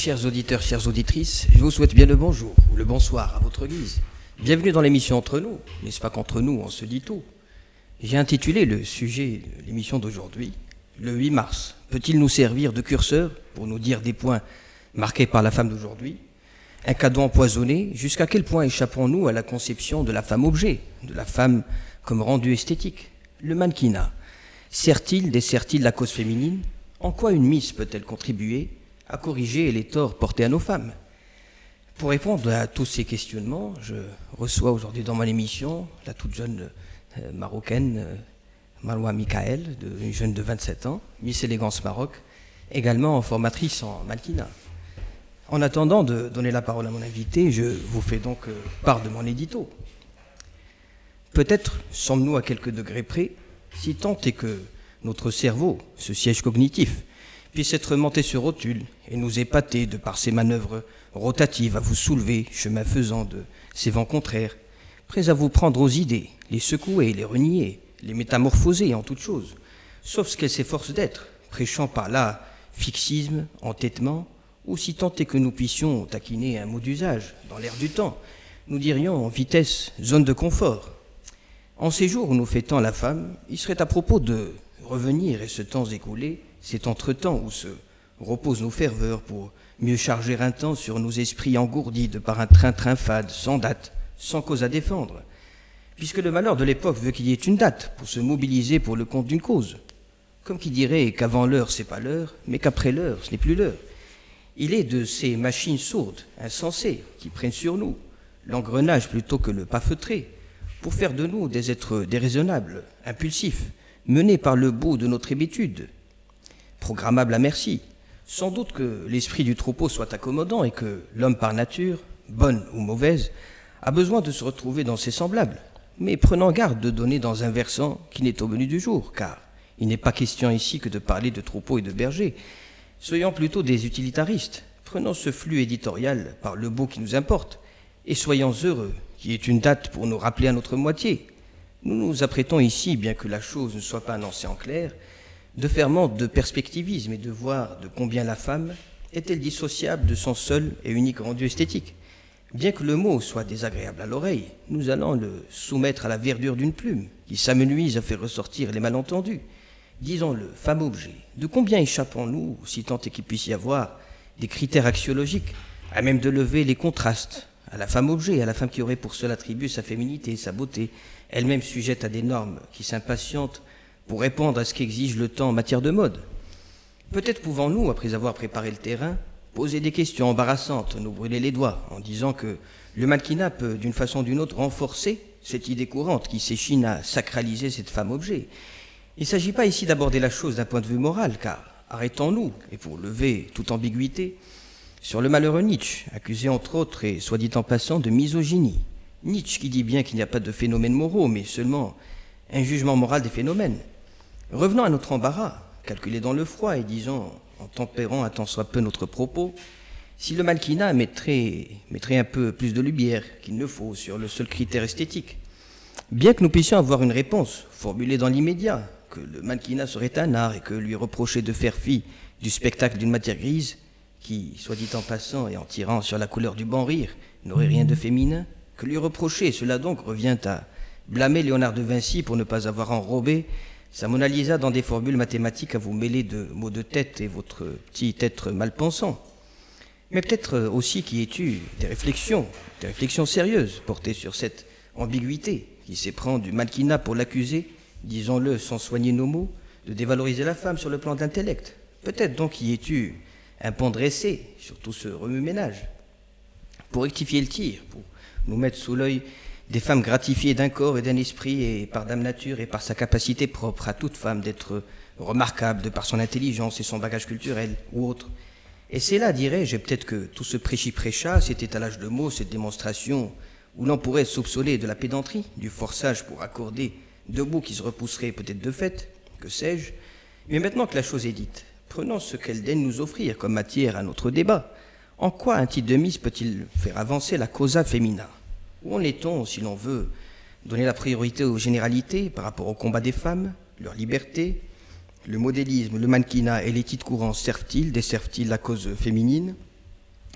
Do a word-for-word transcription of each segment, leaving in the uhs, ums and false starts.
Chers auditeurs, chères auditrices, je vous souhaite bien le bonjour ou le bonsoir à votre guise. Bienvenue dans l'émission Entre nous, n'est-ce pas qu'entre nous on se dit tout? J'ai intitulé le sujet de l'émission d'aujourd'hui, le huit mars. Peut-il nous servir de curseur pour nous dire des points marqués par la femme d'aujourd'hui? Un cadeau empoisonné, jusqu'à quel point échappons-nous à la conception de la femme objet, de la femme comme rendu esthétique? Le mannequinat, sert-il, dessert-il la cause féminine? En quoi une Miss peut-elle contribuer à corriger les torts portés à nos femmes? Pour répondre à tous ces questionnements, je reçois aujourd'hui dans mon émission la toute jeune euh, marocaine euh, Marwa Mikael, de, une jeune de vingt-sept ans, Miss Élégance Maroc, également formatrice en mannequinat. En attendant de donner la parole à mon invité, je vous fais donc euh, part de mon édito. Peut-être sommes-nous à quelques degrés près, si tant est que notre cerveau, ce siège cognitif, puisse être monté sur rotule et nous épater de par ses manœuvres rotatives à vous soulever, chemin faisant de ces vents contraires, prêts à vous prendre aux idées, les secouer, les renier, les métamorphoser en toutes choses, sauf ce qu'elles s'efforcent d'être, prêchant par là fixisme, entêtement, ou si tant est que nous puissions taquiner un mot d'usage dans l'air du temps, nous dirions en vitesse zone de confort. En ces jours où nous fêtons la femme, il serait à propos de revenir et ce temps écoulé, cet entretemps où se reposent nos ferveurs pour mieux charger un temps sur nos esprits engourdis de par un train-train fade, sans date, sans cause à défendre, puisque le malheur de l'époque veut qu'il y ait une date pour se mobiliser pour le compte d'une cause. Comme qui dirait qu'avant l'heure, c'est pas l'heure, mais qu'après l'heure, ce n'est plus l'heure. Il est de ces machines sourdes, insensées, qui prennent sur nous l'engrenage plutôt que le pas feutré, pour faire de nous des êtres déraisonnables, impulsifs, menés par le bout de notre habitude, programmable à merci. Sans doute que l'esprit du troupeau soit accommodant et que l'homme par nature, bonne ou mauvaise, a besoin de se retrouver dans ses semblables, mais prenant garde de donner dans un versant qui n'est au menu du jour, car il n'est pas question ici que de parler de troupeaux et de bergers. Soyons plutôt des utilitaristes, prenons ce flux éditorial par le bout qui nous importe, et soyons heureux qu'il y ait une date pour nous rappeler à notre moitié. Nous nous apprêtons ici, bien que la chose ne soit pas annoncée en clair, de faire montre de perspectivisme et de voir de combien la femme est-elle dissociable de son seul et unique rendu esthétique. Bien que le mot soit désagréable à l'oreille, nous allons le soumettre à la verdure d'une plume qui s'amenuise à faire ressortir les malentendus. Disons-le, femme-objet, de combien échappons-nous, si tant est qu'il puisse y avoir des critères axiologiques à même de lever les contrastes à la femme-objet, à la femme qui aurait pour seul attribut sa féminité, sa beauté, elle-même sujette à des normes qui s'impatientent pour répondre à ce qu'exige le temps en matière de mode. Peut-être pouvons-nous, après avoir préparé le terrain, poser des questions embarrassantes, nous brûler les doigts, en disant que le mannequinat peut, d'une façon ou d'une autre, renforcer cette idée courante qui s'échine à sacraliser cette femme-objet. Il ne s'agit pas ici d'aborder la chose d'un point de vue moral, car arrêtons-nous, et pour lever toute ambiguïté, sur le malheureux Nietzsche, accusé entre autres, et soit dit en passant, de misogynie. Nietzsche qui dit bien qu'il n'y a pas de phénomènes moraux, mais seulement un jugement moral des phénomènes. Revenons à notre embarras, calculé dans le froid, et disons, en tempérant un tant soit peu notre propos, si le mannequinat mettrait, mettrait un peu plus de lumière qu'il ne faut sur le seul critère esthétique. Bien que nous puissions avoir une réponse formulée dans l'immédiat, que le mannequinat serait un art et que lui reprocher de faire fi du spectacle d'une matière grise, qui, soit dit en passant et en tirant sur la couleur du bon rire, n'aurait rien de féminin, que lui reprocher, cela donc revient à blâmer Léonard de Vinci pour ne pas avoir enrobé sa Mona Lisa dans des formules mathématiques à vous mêler de mots de tête et votre petit être mal pensant. Mais peut-être aussi qu'il y ait eu des réflexions, des réflexions sérieuses portées sur cette ambiguïté qui s'éprend du mannequinat pour l'accuser, disons-le sans soigner nos mots, de dévaloriser la femme sur le plan de l'intellect. Peut-être donc qu'il y ait eu un pan dressé sur tout ce remue-ménage pour rectifier le tir, pour nous mettre sous l'œil des femmes gratifiées d'un corps et d'un esprit et par dame nature et par sa capacité propre à toute femme d'être remarquable de par son intelligence et son bagage culturel ou autre. Et c'est là, dirais-je, peut-être que tout ce prêchi-prêcha, cet étalage de mots, cette démonstration où l'on pourrait soupçonner de la pédanterie, du forçage pour accorder deux mots qui se repousseraient peut-être de fait, que sais-je. Mais maintenant que la chose est dite, prenons ce qu'elle daigne nous offrir comme matière à notre débat. En quoi un titre de Miss peut-il faire avancer la causa fémina? Où en est-on, si l'on veut, donner la priorité aux généralités par rapport au combat des femmes, leur liberté? Le modélisme, le mannequinat et les titres courants servent-ils, desservent-ils la cause féminine?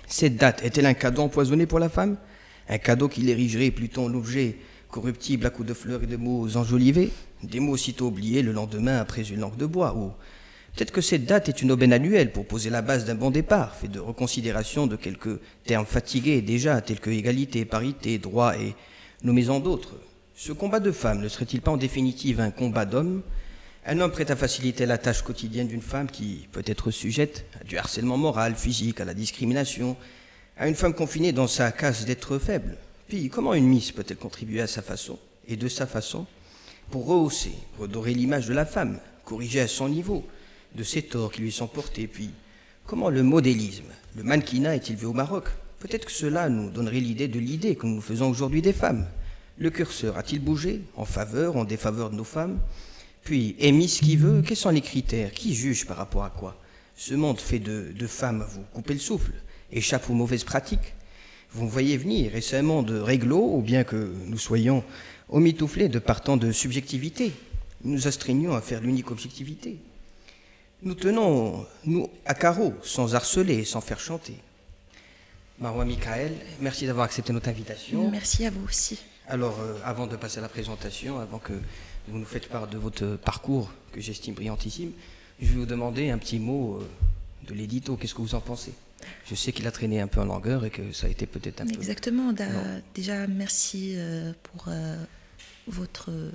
Cette date est-elle un cadeau empoisonné pour la femme? Un cadeau qui l'érigerait plutôt en objet corruptible à coups de fleurs et de mots enjolivés? Des mots aussitôt oubliés le lendemain après une langue de bois? Ou peut-être que cette date est une aubaine annuelle pour poser la base d'un bon départ, fait de reconsidération de quelques termes fatigués déjà, tels que égalité, parité, droit et nommez-en d'autres. Ce combat de femmes ne serait-il pas en définitive un combat d'hommes? Un homme prêt à faciliter la tâche quotidienne d'une femme qui peut être sujette à du harcèlement moral, physique, à la discrimination, à une femme confinée dans sa case d'être faible. Puis comment une Miss peut-elle contribuer à sa façon, et de sa façon, pour rehausser, redorer l'image de la femme, corriger à son niveau de ces torts qui lui sont portés? Puis comment le modélisme, le mannequinat est-il vu au Maroc? Peut-être que cela nous donnerait l'idée de l'idée que nous nous faisons aujourd'hui des femmes. Le curseur a-t-il bougé, en faveur, en défaveur de nos femmes? Puis, est Miss qui veut? Quels sont les critères? Qui juge par rapport à quoi? Ce monde fait de, de femmes vous couper le souffle, échappe aux mauvaises pratiques. Vous me voyez venir, est-ce un monde réglo, ou bien que nous soyons omitouflés de partant de subjectivité? Nous nous astreignons à faire l'unique objectivité. Nous tenons, nous, à carreau, sans harceler, sans faire chanter. Marwa Michael, merci d'avoir accepté notre invitation. Merci à vous aussi. Alors, euh, avant de passer à la présentation, avant que vous nous faites part de votre parcours, que j'estime brillantissime, je vais vous demander un petit mot euh, de l'édito. Qu'est-ce que vous en pensez? Je sais qu'il a traîné un peu en longueur et que ça a été peut-être un peu... Exactement. Déjà, merci euh, pour euh, votre... Euh,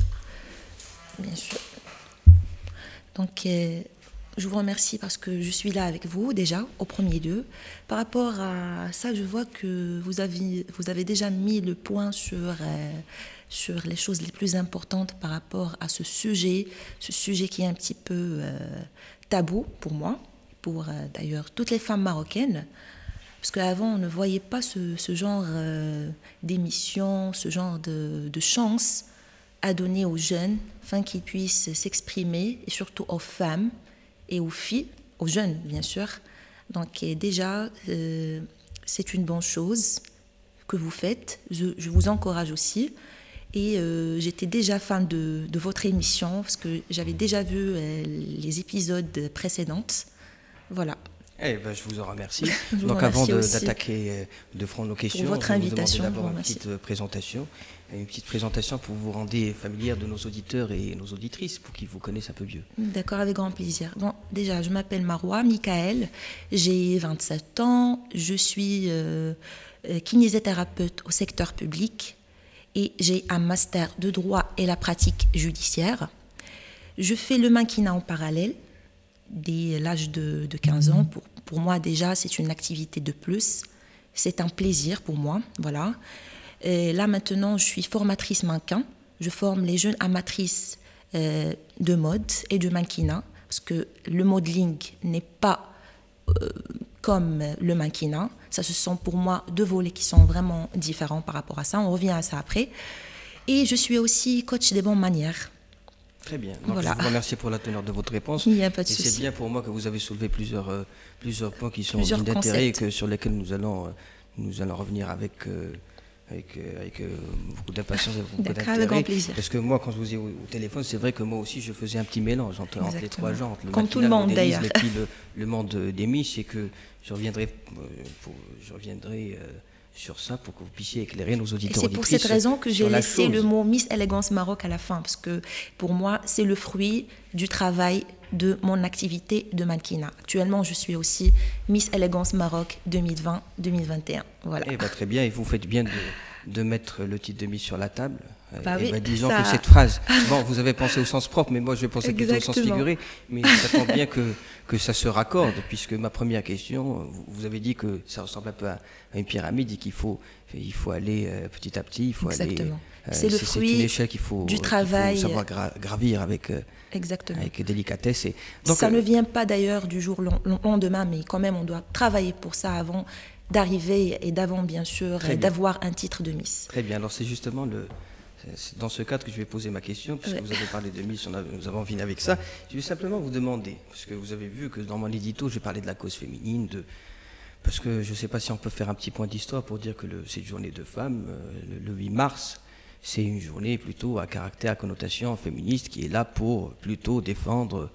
bien sûr. Donc, euh, je vous remercie parce que je suis là avec vous, déjà, au premier lieu. Par rapport à ça, je vois que vous avez, vous avez déjà mis le point sur... Euh, sur les choses les plus importantes par rapport à ce sujet, ce sujet qui est un petit peu euh, tabou pour moi, pour euh, d'ailleurs toutes les femmes marocaines, parce qu'avant on ne voyait pas ce, ce genre euh, d'émission, ce genre de, de chance à donner aux jeunes, afin qu'ils puissent s'exprimer, et surtout aux femmes et aux filles, aux jeunes bien sûr. Donc et déjà, euh, c'est une bonne chose que vous faites, je, je vous encourage aussi. Et euh, j'étais déjà fan de, de votre émission parce que j'avais déjà vu euh, les épisodes précédents. Voilà. Eh ben, je vous en remercie. vous Donc avant de, d'attaquer euh, de front nos questions, pour votre je vais invitation, vous demander d'abord une petite euh, présentation. Une petite présentation pour vous rendre familière de nos auditeurs et nos auditrices pour qu'ils vous connaissent un peu mieux. D'accord, avec grand plaisir. Bon, déjà, je m'appelle Marwa Michael, j'ai vingt-sept ans, je suis euh, kinésithérapeute au secteur public. Et j'ai un master de droit et la pratique judiciaire. Je fais le mannequinat en parallèle dès l'âge de, de quinze ans. Pour, pour moi, déjà, c'est une activité de plus. C'est un plaisir pour moi, voilà. Et là, maintenant, je suis formatrice mannequin. Je forme les jeunes amatrices euh, de mode et de mannequinat, parce que le modeling n'est pas euh, comme le mannequinat. Ça, ce sont pour moi deux volets qui sont vraiment différents par rapport à ça. On revient à ça après. Et je suis aussi coach des bonnes manières. Très bien. Donc, voilà. Je vous remercie pour la teneur de votre réponse. Il n'y a pas de et souci. C'est bien pour moi que vous avez soulevé plusieurs, euh, plusieurs points qui sont d'intérêt et que, sur lesquels nous allons, euh, nous allons revenir avec... Euh, avec, avec euh, beaucoup d'impatience et beaucoup d'intérêt. Parce que moi, quand je vous ai au, au téléphone, c'est vrai que moi aussi, je faisais un petit mélange entre, entre les trois genres. Le Comme tout le monde, d'ailleurs. Et puis le, le monde des Miss, et que je reviendrai, euh, pour, je reviendrai euh, sur ça pour que vous puissiez éclairer nos auditeurs. Et c'est pour cette raison que j'ai laissé le mot Miss Élégance Maroc à la fin, parce que pour moi, c'est le fruit du travail de mon activité de mannequinat. Actuellement, je suis aussi Miss Élégance Maroc deux mille vingt deux mille vingt et un. Voilà. Eh ben, très bien, et vous faites bien de, de mettre le titre de Miss sur la table. Bah et oui, ben, disons ça... que cette phrase, bon, vous avez pensé au sens propre, mais moi je vais penser plutôt au sens figuré. Mais ça tombe bien que, que ça se raccorde, puisque ma première question, vous, vous avez dit que ça ressemble un peu à, à une pyramide et qu'il faut, il faut aller euh, petit à petit, il faut Exactement. aller... Euh, c'est le fruit c'est une échelle qu'il faut, du travail. qu'il faut savoir gra- gravir avec, euh, avec délicatesse. Et donc, ça euh, ne vient pas d'ailleurs du jour au lendemain, mais quand même on doit travailler pour ça avant d'arriver et d'avant bien sûr d'avoir un titre de Miss. Très bien, alors c'est justement le... C'est dans ce cadre que je vais poser ma question, puisque ouais. vous avez parlé de Miss, on a, nous avons fini avec ça. Je vais simplement vous demander, parce que vous avez vu que dans mon édito, j'ai parlé de la cause féminine, de, parce que je ne sais pas si on peut faire un petit point d'histoire pour dire que le, cette journée de femmes, euh, le, le huit mars, c'est une journée plutôt à caractère, à connotation féministe, qui est là pour plutôt défendre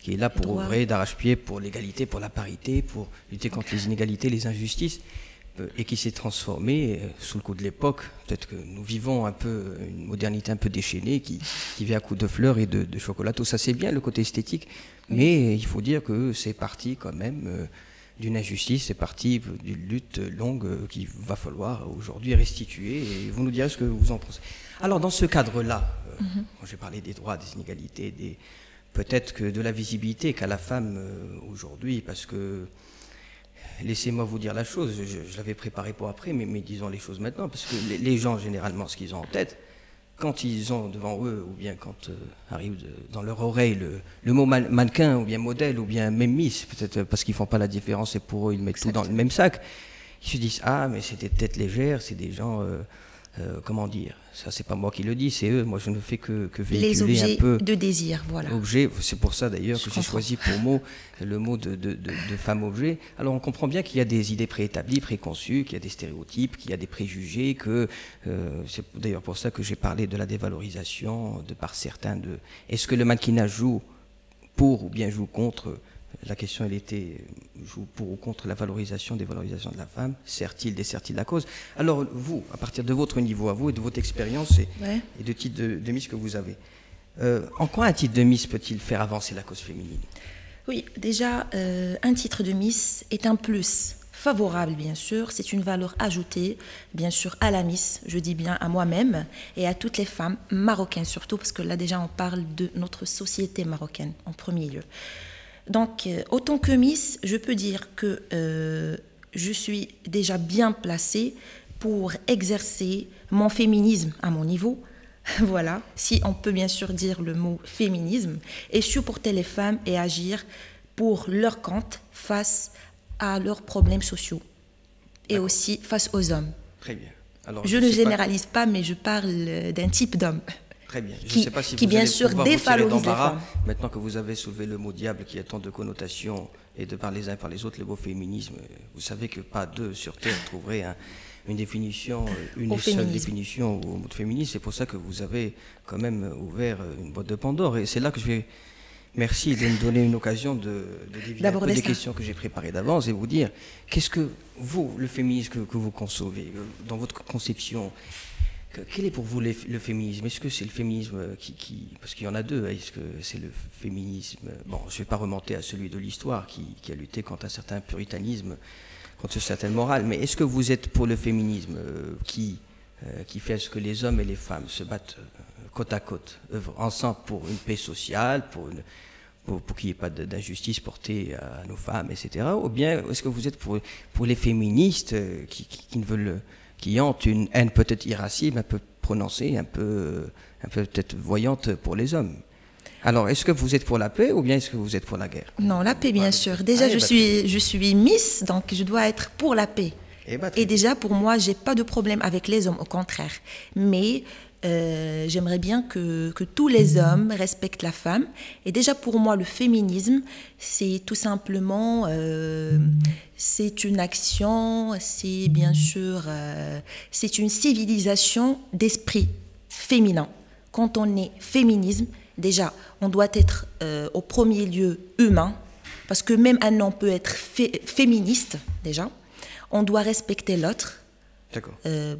qui est là pour droit. œuvrer d'arrache-pied pour l'égalité, pour la parité, pour lutter contre les inégalités, les injustices, euh, et qui s'est transformé euh, sous le coup de l'époque. Peut-être que nous vivons un peu une modernité un peu déchaînée qui, qui vient à coups de fleurs et de, de chocolat. Tout ça, c'est bien le côté esthétique, mais il faut dire que c'est parti quand même euh, d'une injustice, c'est parti d'une lutte longue euh, qu'il va falloir aujourd'hui restituer. Et vous nous direz ce que vous en pensez. Alors, dans ce cadre-là, euh, mm-hmm. quand j'ai parlé des droits, des inégalités, des peut-être que de la visibilité qu'a la femme euh, aujourd'hui, parce que, laissez-moi vous dire la chose, je, je l'avais préparé pour après, mais, mais disons les choses maintenant, parce que les, les gens, généralement, ce qu'ils ont en tête, quand ils ont devant eux, ou bien quand euh, arrive de, dans leur oreille le, le mot man- mannequin, ou bien modèle, ou bien même Miss, peut-être parce qu'ils ne font pas la différence, et pour eux, ils mettent Exactement. Tout dans le même sac, ils se disent, ah, mais c'est des têtes légères, c'est des gens... Euh, Euh, comment dire, ça c'est pas moi qui le dis, c'est eux, moi je ne fais que, que véhiculer les objets un peu de désir, voilà. Objets, c'est pour ça d'ailleurs je que j'ai choisi pour mot le mot de, de, de, de femme-objet. Alors on comprend bien qu'il y a des idées préétablies, préconçues, qu'il y a des stéréotypes, qu'il y a des préjugés, que euh, c'est d'ailleurs pour ça que j'ai parlé de la dévalorisation de par certains de... Est-ce que le mannequinat joue pour ou bien joue contre? La question, elle était, joue pour ou contre la valorisation, dévalorisation de la femme, sert-il, dessert-il la cause? Alors, vous, à partir de votre niveau à vous et de votre expérience et, ouais. et de titre de, de Miss que vous avez, euh, en quoi un titre de Miss peut-il faire avancer la cause féminine? Oui, déjà, euh, un titre de Miss est un plus favorable, bien sûr. C'est une valeur ajoutée, bien sûr, à la Miss, je dis bien à moi-même, et à toutes les femmes marocaines surtout, parce que là, déjà, on parle de notre société marocaine en premier lieu. Donc, euh, autant que Miss, je peux dire que euh, je suis déjà bien placée pour exercer mon féminisme à mon niveau, voilà, si on peut bien sûr dire le mot féminisme, et supporter les femmes et agir pour leur compte face à leurs problèmes sociaux, et D'accord. aussi face aux hommes. Très bien. Alors, je, je ne pas... généralise pas, mais je parle d'un type d'homme. Très bien. Je qui, ne sais pas si qui vous bien allez sûr dévalorise les femmes. Maintenant que vous avez soulevé le mot diable qui a tant de connotations et de par les uns et par les autres, le mot féminisme, vous savez que pas deux sur Terre trouveraient un, une définition, une au et seule féminisme. définition au mot de féminisme. C'est pour ça que vous avez quand même ouvert une boîte de Pandore. Et c'est là que je vais... Merci de me donner une occasion de, de dévier un peu des questions que j'ai préparées d'avance et vous dire, qu'est-ce que vous, le féminisme que, que vous concevez, dans votre conception, quel est pour vous le féminisme? Est-ce que c'est le féminisme qui, qui... Parce qu'il y en a deux. Est-ce que c'est le féminisme... Bon, je ne vais pas remonter à celui de l'histoire qui, qui a lutté contre un certain puritanisme, contre une certaine morale, mais est-ce que vous êtes pour le féminisme euh, qui, euh, qui fait à ce que les hommes et les femmes se battent euh, côte à côte, œuvrent ensemble pour une paix sociale, pour, une, pour, pour qu'il n'y ait pas d'injustice portée à nos femmes, et cetera. Ou bien est-ce que vous êtes pour, pour les féministes euh, qui, qui, qui ne veulent... qui ont une haine peut-être irascible, un peu prononcée, un peu, un peu peut-être voyante pour les hommes. Alors, est-ce que vous êtes pour la paix ou bien est-ce que vous êtes pour la guerre? Non, la paix, bien sûr. Déjà, ah, je, bah, suis, je suis Miss, donc je dois être pour la paix. Et, bah, Et déjà, pour moi, je n'ai pas de problème avec les hommes, au contraire. Mais euh, j'aimerais bien que, que tous les hommes respectent la femme. Et déjà, pour moi, le féminisme, c'est tout simplement... Euh, c'est une action, c'est bien sûr... Euh, c'est une civilisation d'esprit féminin. Quand on est féminisme, déjà, on doit être euh, au premier lieu humain, parce que même un homme peut être fé- féministe, déjà. On doit respecter l'autre. D'accord. Euh,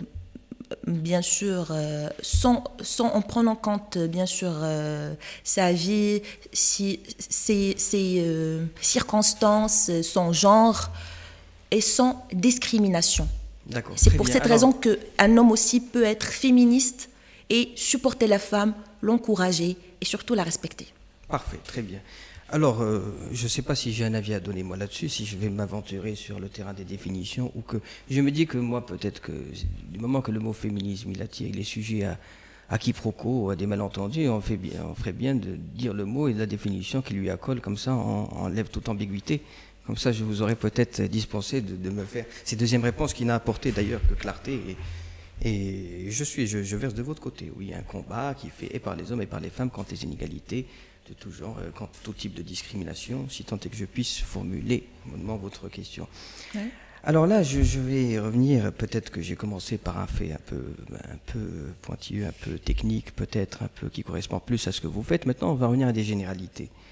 bien sûr, euh, sans, sans, en prenant en compte, bien sûr, euh, sa vie, si, ses, ses euh, circonstances, son genre, et sans discrimination. D'accord. C'est pour bien. cette Alors... raison qu'un homme aussi peut être féministe et supporter la femme, l'encourager et surtout la respecter. Parfait, très bien. Alors, euh, je ne sais pas si j'ai un avis à donner moi là-dessus, si je vais m'aventurer sur le terrain des définitions, ou que je me dis que moi, peut-être que du moment que le mot féminisme, il attire, il est sujet à, à quiproquo, à des malentendus, on, fait bien, on ferait bien de dire le mot et la définition qui lui accole, comme ça on enlève toute ambiguïté. Comme ça, je vous aurais peut-être dispensé de, de me faire cette deuxième réponse qui n'a apporté d'ailleurs que clarté. Et, et je suis, je, je verse de votre côté. Oui, un combat qui est fait et par les hommes et par les femmes contre les inégalités de tout genre, contre tout type de discrimination, si tant est que je puisse formuler mûrement votre question. Ouais. Alors là, je, je vais revenir, peut-être que j'ai commencé par un fait un peu, un peu pointilleux, un peu technique, peut-être un peu qui correspond plus à ce que vous faites. Maintenant, on va revenir à des généralités.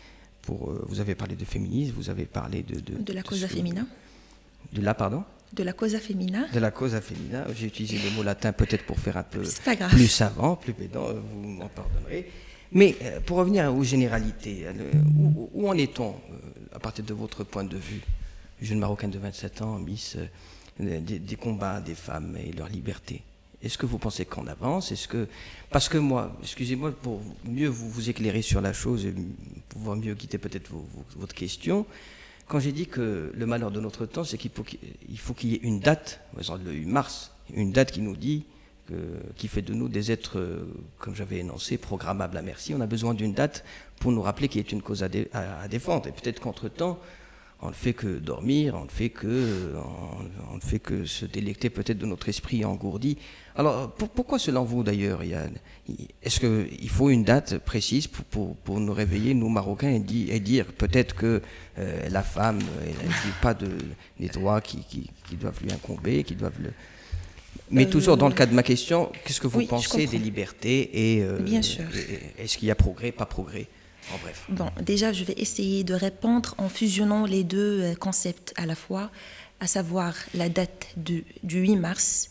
pour, euh, vous avez parlé de féminisme, vous avez parlé de... De, de la de causa ce, fémina. De la, pardon De la causa fémina. De la causa fémina. J'ai utilisé le mot latin peut-être pour faire un peu plus savant, plus pédant, vous m'en pardonnerez. Mais euh, pour revenir aux généralités, euh, où, où en est-on, euh, à partir de votre point de vue, jeune marocaine de vingt-sept ans, Miss, euh, des, des combats des femmes et leur liberté? Est-ce que vous pensez qu'on avance? Est-ce que, parce que moi, excusez-moi, pour mieux vous, vous éclairer sur la chose et pouvoir mieux guider peut-être vos, vos, votre question, quand j'ai dit que le malheur de notre temps, c'est qu'il faut qu'il faut qu'il y ait une date, par exemple le huit mars, une date qui nous dit, que, qui fait de nous des êtres, euh, comme j'avais énoncé, programmables à merci. On a besoin d'une date pour nous rappeler qu'il y a une cause à, dé, à, à défendre. Et peut-être qu'entre-temps, on ne fait que dormir, on ne fait que, on, on ne fait que se délecter peut-être de notre esprit engourdi. Alors, pour, pourquoi selon vous d'ailleurs, est-ce qu'il faut une date précise pour, pour, pour nous réveiller, nous Marocains, et, di, et dire peut-être que euh, la femme, elle n'a pas de, des droits qui, qui, qui doivent lui incomber, qui doivent le... Mais euh, toujours dans le cas de ma question, qu'est-ce que vous oui, pensez des libertés et, euh, Bien sûr. Et, est-ce qu'il y a progrès, pas progrès? En bref. Bon, déjà, je vais essayer de répondre en fusionnant les deux concepts à la fois, à savoir la date du, du huit mars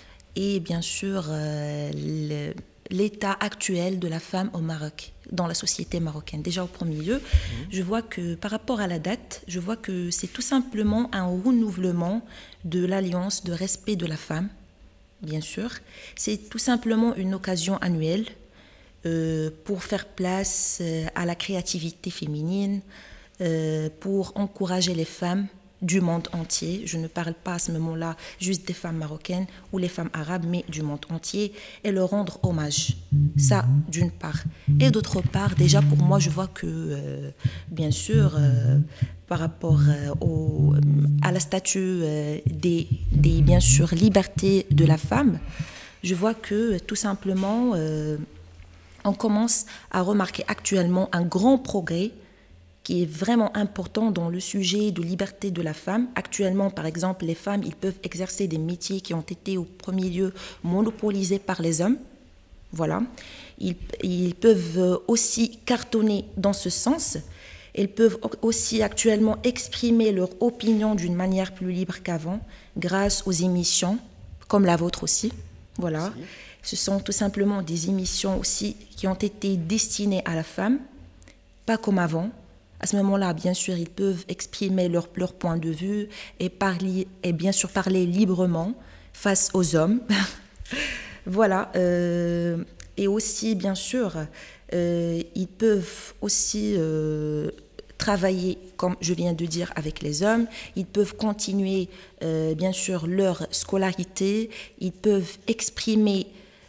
et bien sûr euh, le, l'état actuel de la femme au Maroc, dans la société marocaine. Déjà au premier lieu, mmh. je vois que par rapport à la date, je vois que c'est tout simplement un renouvellement de l'alliance de respect de la femme, bien sûr. C'est tout simplement une occasion annuelle Euh, pour faire place euh, à la créativité féminine, euh, pour encourager les femmes du monde entier. Je ne parle pas à ce moment-là juste des femmes marocaines ou les femmes arabes, mais du monde entier, et leur rendre hommage. Ça, d'une part. Et d'autre part, déjà pour moi, je vois que, euh, bien sûr, euh, par rapport euh, au, à la statue euh, des, des, bien sûr, libertés de la femme, je vois que, tout simplement, euh, on commence à remarquer actuellement un grand progrès qui est vraiment important dans le sujet de liberté de la femme. Actuellement, par exemple, les femmes, ils peuvent exercer des métiers qui ont été au premier lieu monopolisés par les hommes. Voilà. Ils, ils peuvent aussi cartonner dans ce sens. Ils peuvent aussi actuellement exprimer leur opinion d'une manière plus libre qu'avant, grâce aux émissions, comme la vôtre aussi. Voilà. Merci. Ce sont tout simplement des émissions aussi qui ont été destinées à la femme, pas comme avant. À ce moment-là, bien sûr, ils peuvent exprimer leur, leur point de vue et, parler, et bien sûr parler librement face aux hommes. Voilà. Euh, et aussi, bien sûr, euh, ils peuvent aussi euh, travailler, comme je viens de dire, avec les hommes. Ils peuvent continuer, euh, bien sûr, leur scolarité. Ils peuvent exprimer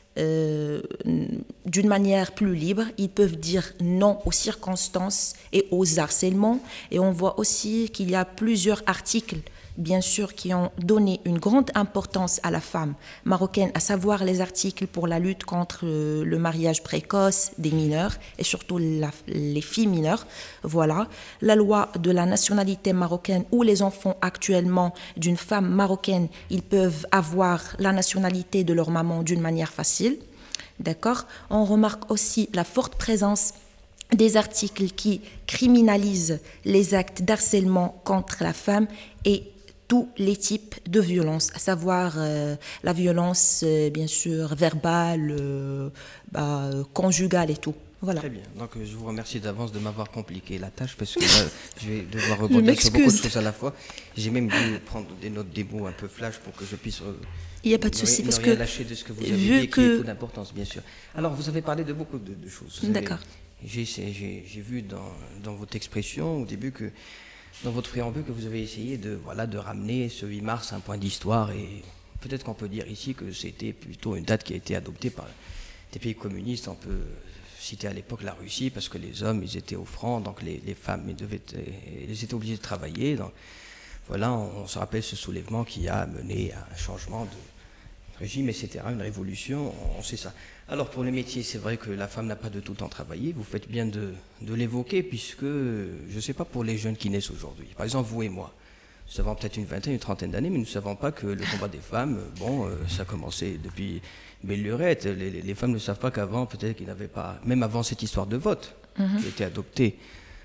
Euh, d'une manière plus libre. Ils peuvent dire non aux circonstances et aux harcèlements. Et on voit aussi qu'il y a plusieurs articles, bien sûr, qui ont donné une grande importance à la femme marocaine, à savoir les articles pour la lutte contre le mariage précoce des mineurs et surtout la, les filles mineures. Voilà. La loi de la nationalité marocaine où les enfants actuellement d'une femme marocaine, ils peuvent avoir la nationalité de leur maman d'une manière facile. D'accord. On remarque aussi la forte présence des articles qui criminalisent les actes d'harcèlement contre la femme et tous les types de violences, à savoir euh, la violence, euh, bien sûr, verbale, euh, bah, conjugale et tout. Voilà. Très bien. Donc, je vous remercie d'avance de m'avoir compliqué la tâche parce que là, je vais devoir rebondir sur beaucoup de choses à la fois. J'ai même dû prendre des notes, des mots un peu flash pour que je puisse... Euh, Il n'y a pas de souci, parce que... Ne rien lâcher de ce que vous avez dit, que... qui est beaucoup d'importance, bien sûr. Alors, vous avez parlé de beaucoup de, de choses. D'accord. J'ai, j'ai, j'ai vu dans, dans votre expression au début que, dans votre préambule, que vous avez essayé de, voilà, de ramener ce huit mars à un point d'histoire, et peut-être qu'on peut dire ici que c'était plutôt une date qui a été adoptée par des pays communistes. On peut citer à l'époque la Russie, parce que les hommes, ils étaient au front, donc les, les femmes, ils, devaient, ils étaient obligés de travailler. Donc, voilà, on, on se rappelle ce soulèvement qui a mené à un changement de régime, et cetera, une révolution, on sait ça. Alors pour les métiers, c'est vrai que la femme n'a pas de tout temps travaillé, vous faites bien de, de l'évoquer, puisque, je ne sais pas pour les jeunes qui naissent aujourd'hui, par exemple vous et moi, nous avons peut-être une vingtaine, une trentaine d'années, mais nous ne savons pas que le combat des femmes, bon, euh, ça a commencé depuis belle lurette. Les, les, les femmes ne savent pas qu'avant, peut-être qu'ils n'avaient pas, même avant cette histoire de vote, mm-hmm. qui a été adoptée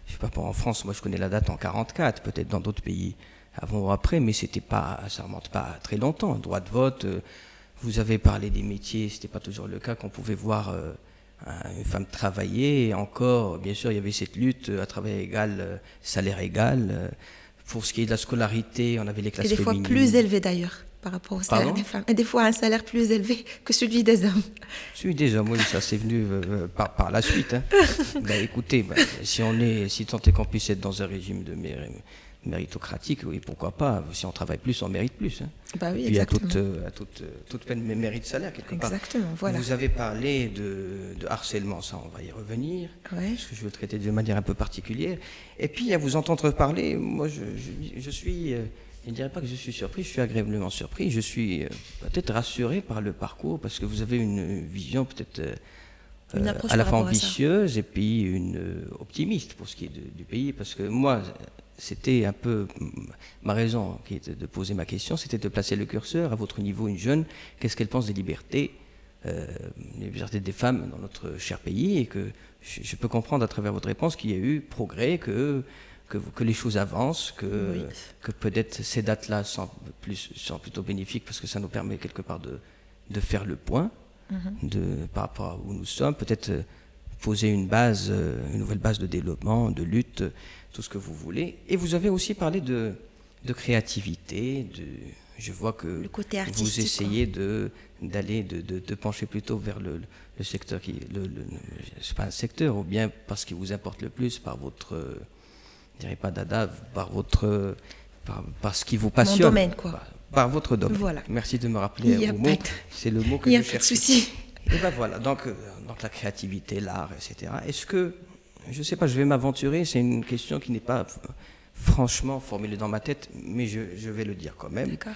je sais pas, en France, moi je connais la date en quarante-quatre, peut-être dans d'autres pays avant ou après, mais c'était pas, ça remonte pas à très longtemps. Droit de vote, euh, vous avez parlé des métiers, c'était pas toujours le cas qu'on pouvait voir euh, une femme travailler. Et encore, bien sûr, il y avait cette lutte à travail égal, euh, salaire égal. Euh, pour ce qui est de la scolarité, on avait les classes féminines. Et des fois féminines. plus élevé d'ailleurs, par rapport au salaire Pardon? des femmes. Et des fois un salaire plus élevé que celui des hommes. Celui des hommes, oui, ça c'est venu euh, par, par la suite. Hein. Ben, écoutez, ben, si on est, si tant est qu'on puisse être dans un régime de méri- méritocratique, oui, pourquoi pas. Si on travaille plus, on mérite plus. Hein. Bah oui, Puis à exactement. toute, euh, à toute, euh, toute peine, mais mérite salaire quelque part. Exactement, voilà. Vous avez parlé de, de harcèlement, ça on va y revenir, Ouais. parce que je veux traiter de manière un peu particulière. Et puis à vous entendre parler, moi je, je, je suis, euh, je ne dirais pas que je suis surpris, je suis agréablement surpris, je suis euh, peut-être rassuré par le parcours, parce que vous avez une vision peut-être euh, Une euh, approche à la par fois rapport à ça. ambitieuse et puis une euh, optimiste pour ce qui est de- du pays, parce que moi, c'était un peu mm, ma raison qui était de poser ma question, c'était de placer le curseur à votre niveau, une jeune, qu'est-ce qu'elle pense des libertés, euh, les libertés des femmes dans notre cher pays, et que je, je peux comprendre à travers votre réponse qu'il y a eu progrès, que, que, vous- que les choses avancent, que, Oui. que peut-être ces dates-là sont, plus, sont plutôt bénéfiques parce que ça nous permet quelque part de, de faire le point de, par rapport à où nous sommes, peut-être euh, poser une base, euh, une nouvelle base de développement, de lutte, euh, tout ce que vous voulez. Et vous avez aussi parlé de, de créativité, de, je vois que Le côté vous artistique, essayez de, d'aller, de, de, de pencher plutôt vers le, le secteur qui, le, le, c'est pas un secteur, ou bien parce qu'il vous importe le plus, par votre, euh, je dirais pas dada, par votre, euh, par, par ce qui vous passionne. domaine, quoi. Par, par votre domaine. Voilà. Merci de me Il rappeler y a au pas mot. de- C'est le mot que Il n'y a je pas de cherchais. souci. Et ben voilà, donc, euh, donc la créativité, l'art, et cetera. Est-ce que, je ne sais pas, je vais m'aventurer, c'est une question qui n'est pas f- franchement formulée dans ma tête, mais je, je vais le dire quand même. D'accord.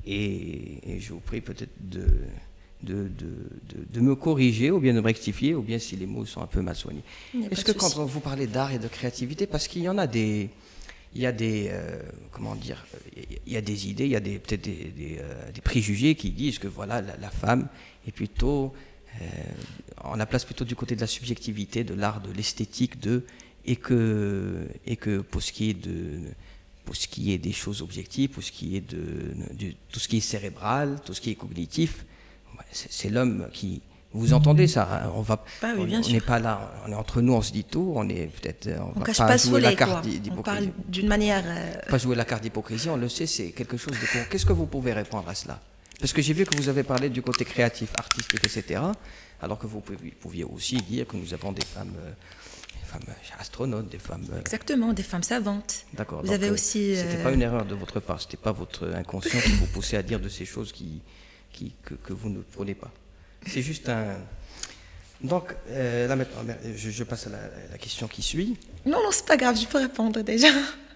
Et, et je vous prie peut-être de, de, de, de, de me corriger, ou bien de me rectifier, ou bien si les mots sont un peu mal soignés. Il n'y a pas Est-ce de que quand souci. on vous parlez d'art et de créativité, parce qu'il y en a des... Il y a des, euh, comment dire, il y a des idées, il y a des, peut-être des, des, euh, des préjugés qui disent que voilà, la, la femme est plutôt, euh, on la place plutôt du côté de la subjectivité, de l'art, de l'esthétique, de, et que, et que pour ce qui est de, pour ce qui est des choses objectives, pour ce qui est de, de tout ce qui est cérébral, tout ce qui est cognitif, c'est, c'est l'homme qui, vous entendez ça, hein, on va, Ah oui, on bien on sûr. n'est pas là, on est entre nous, on se dit tout, on est peut-être, on, On va cache pas, pas le jouer la soleil, carte quoi. d'hy- On d'hypocrisie. parle d'une manière... euh, Pas jouer la carte d'hypocrisie, on le sait, c'est quelque chose de courant. Qu'est-ce que vous pouvez répondre à cela? Parce que j'ai vu que vous avez parlé du côté créatif, artistique, et cetera. Alors que vous pouviez, pouviez aussi dire que nous avons des femmes, euh, des femmes euh, astronautes, des femmes. euh, Exactement, des femmes savantes. D'accord. Vous donc, avez euh, aussi... C'était euh, pas une erreur de votre part. C'était pas votre inconscient qui vous poussait à dire de ces choses qui, qui, que, que vous ne prenez pas. C'est juste un. Donc euh, là maintenant, je, je passe à la, la question qui suit. Non, non, c'est pas grave, je peux répondre déjà.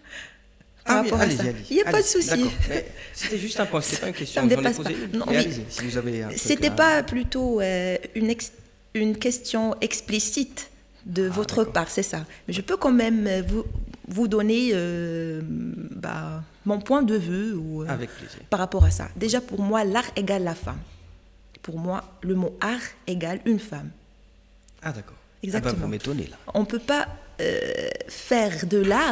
Par Ah oui, rapport à allez-y, ça. allez-y. Il n'y a pas de Allez-y, souci. d'accord. Mais c'était juste un point, c'était pas une question. Ça me J'en ai dépasse posé pas. une. Non, Mais oui. allez-y, si vous avez un truc C'était à- pas plutôt euh, une, ex- une question explicite de Ah, votre d'accord. part, c'est ça. Mais je peux quand même euh, vous, vous donner euh, bah, mon point de vue ou, euh, Avec plaisir. par rapport à ça. Déjà, pour moi, l'art égale la femme. Pour moi, le mot art égale une femme. Ah d'accord. Exactement. Ah bah, vous m'étonnez là. On ne peut pas euh, faire de l'art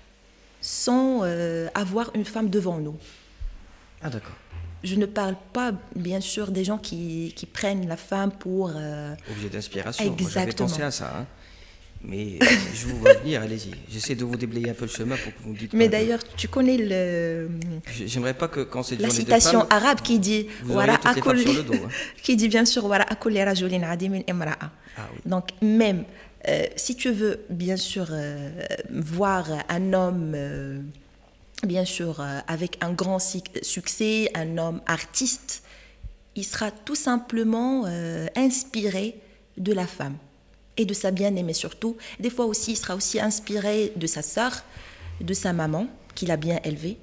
sans euh, avoir une femme devant nous. Ah d'accord. Je ne parle pas, bien sûr, des gens qui, qui prennent la femme pour... euh, Objet d'inspiration. Moi, j'avais Exactement. pensé à ça. Hein. Mais euh, je vous vois venir, allez-y. J'essaie de vous déblayer un peu le chemin pour que vous me dites. Mais pas que- d'ailleurs, tu connais le, J- J'aimerais pas que quand c'est la journée de citation femmes, arabe qui dit vous Wara auriez toutes les femmes akul- sur le dos, hein. qui dit bien sûr Wara akul li rajulin adimin imra'a. Ah oui. Donc même euh, si tu veux bien sûr euh, voir un homme euh, bien sûr euh, avec un grand si- succès, un homme artiste, il sera tout simplement euh, inspiré de la femme et de sa bien-aimée surtout. Des fois aussi, il sera aussi inspiré de sa sœur, de sa maman, qu'il a bien élevée.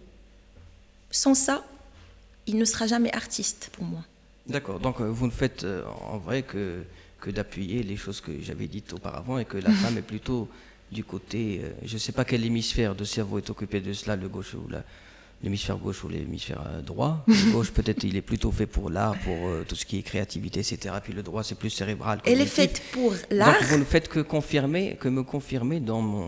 Sans ça, il ne sera jamais artiste pour moi. D'accord. Donc euh, vous ne faites euh, en vrai que que d'appuyer les choses que j'avais dites auparavant et que la femme est plutôt du côté, euh, je ne sais pas quel hémisphère de cerveau est occupé de cela, le gauche ou la, l'hémisphère gauche ou l'hémisphère euh, droit. Le gauche peut-être il est plutôt fait pour l'art, pour euh, tout ce qui est créativité, et cetera. Puis le droit c'est plus cérébral. Elle est cognitif. faite pour l'art. Donc vous ne faites que confirmer, que me confirmer dans mon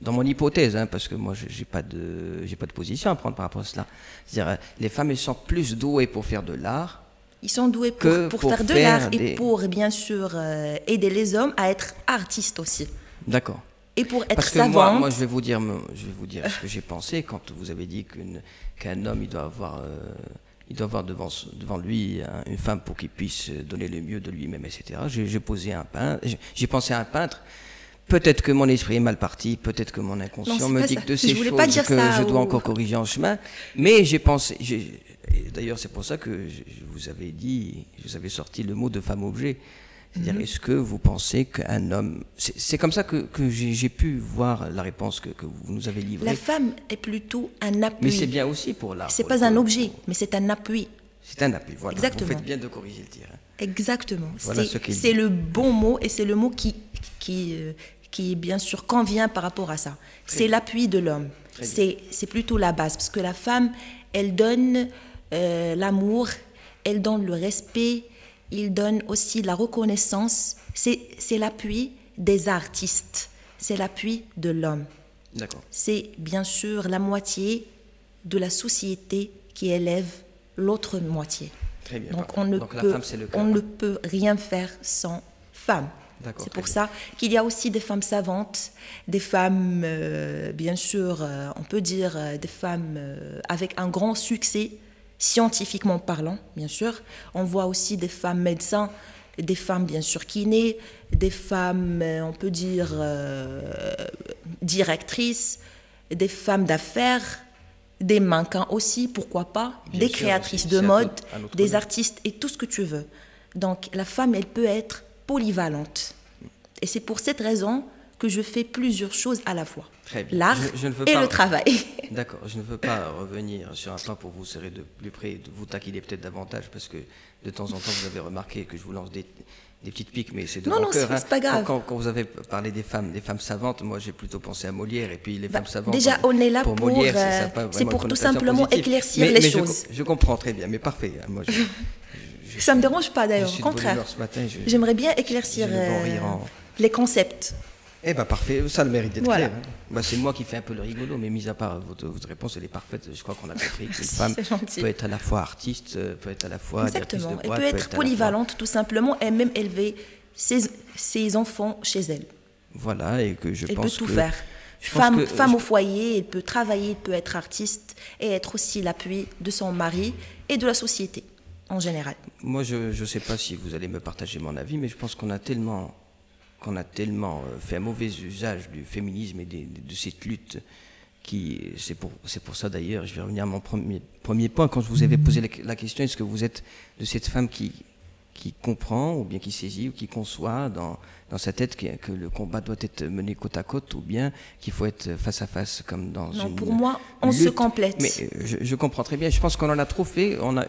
dans mon hypothèse, hein, parce que moi, je n'ai pas, pas de position à prendre par rapport à cela. C'est-à-dire, les femmes, elles sont plus douées pour faire de l'art. Ils sont doués pour, pour, pour faire de l'art des... et pour, bien sûr, euh, aider les hommes à être artistes aussi. D'accord. Et pour être Parce que savante. Moi, moi, je vais vous dire, je vais vous dire ce que j'ai pensé quand vous avez dit qu'une, qu'un homme, il doit avoir, euh, il doit avoir devant, devant lui hein, une femme pour qu'il puisse donner le mieux de lui-même, et cetera. J'ai, j'ai posé un peintre, j'ai pensé à un peintre. Peut-être que mon esprit est mal parti, peut-être que mon inconscient non, me dicte de ces choses que je dois ou... encore corriger en chemin. Mais j'ai pensé, j'ai, d'ailleurs c'est pour ça que je, je vous avais dit, je vous avais sorti le mot de femme-objet. C'est-à-dire, mm-hmm. est-ce que vous pensez qu'un homme... C'est, c'est comme ça que, que j'ai, j'ai pu voir la réponse que, que vous nous avez livrée. La femme est plutôt un appui. Mais c'est bien aussi pour l'art. C'est pas un objet, mais c'est un appui. C'est un appui, voilà. Exactement. Vous faites bien de corriger le tir. Hein. Exactement. Voilà c'est, ce c'est le bon mot et c'est le mot qui, qui, euh, qui bien sûr convient par rapport à ça. Très c'est bien. L'appui de l'homme. C'est, c'est plutôt la base. Parce que la femme, elle donne euh, l'amour, elle donne le respect, il donne aussi la reconnaissance. C'est, c'est l'appui des artistes. C'est l'appui de l'homme. D'accord. C'est bien sûr la moitié de la société qui élève l'autre moitié. Très bien. Donc, on ne, Donc peut, la femme, c'est le cœur. on ne peut rien faire sans femme. D'accord, c'est pour bien. ça qu'il y a aussi des femmes savantes, des femmes, euh, bien sûr, euh, on peut dire euh, des femmes euh, avec un grand succès, scientifiquement parlant, bien sûr. On voit aussi des femmes médecins, des femmes, bien sûr, kinés, des femmes, euh, on peut dire, euh, directrices, des femmes d'affaires, des mannequins aussi, pourquoi pas, bien des sûr, créatrices de mode, des niveau. Artistes et tout ce que tu veux. Donc, la femme, elle peut être polyvalente. Et c'est pour cette raison que je fais plusieurs choses à la fois. Très bien. L'art je, je ne veux et pas... le travail. D'accord, je ne veux pas revenir sur un plan pour vous serrer de plus près, de vous taquiner peut-être davantage, parce que de temps en temps, vous avez remarqué que je vous lance des, des petites piques, mais c'est de non, bon non, cœur. Non, c'est, c'est pas grave. Quand, quand vous avez parlé des femmes, des femmes savantes, moi j'ai plutôt pensé à Molière, et puis les bah, femmes savantes... Déjà, on est là pour, pour, Molière, euh, c'est, ça c'est pour tout simplement positive. éclaircir mais, les mais choses. Je, je comprends très bien, mais parfait. Moi, je, je, ça ne me dérange pas d'ailleurs, au contraire. Matin, je, J'aimerais bien éclaircir euh, en... les concepts. Eh bien, parfait, ça a le mérite d'être voilà. clair. Hein. Bah, c'est moi qui fais un peu le rigolo, mais mis à part votre, votre réponse, elle est parfaite. Je crois qu'on a compris qu'une femme peut être à la fois artiste, peut être à la fois exactement. De elle boîte, peut être peut polyvalente, fois... tout simplement, et même élever ses, ses enfants chez elle. Voilà, et que je elle pense peut tout que... faire. Je femme que, femme je... au foyer, elle peut travailler, elle peut être artiste, et être aussi l'appui de son mari et de la société, en général. Moi, je ne sais pas si vous allez me partager mon avis, mais je pense qu'on a tellement... qu'on a tellement fait un mauvais usage du féminisme et des, de cette lutte qui, c'est pour, c'est pour ça d'ailleurs, je vais revenir à mon premier, premier point, quand je vous avais posé la, la question, est-ce que vous êtes de cette femme qui, qui comprend, ou bien qui saisit, ou qui conçoit dans, dans sa tête que, que le combat doit être mené côte à côte, ou bien qu'il faut être face à face comme dans non, une pour moi, on lutte. se complète. Mais je, je comprends très bien, je pense qu'on en a trop fait, on a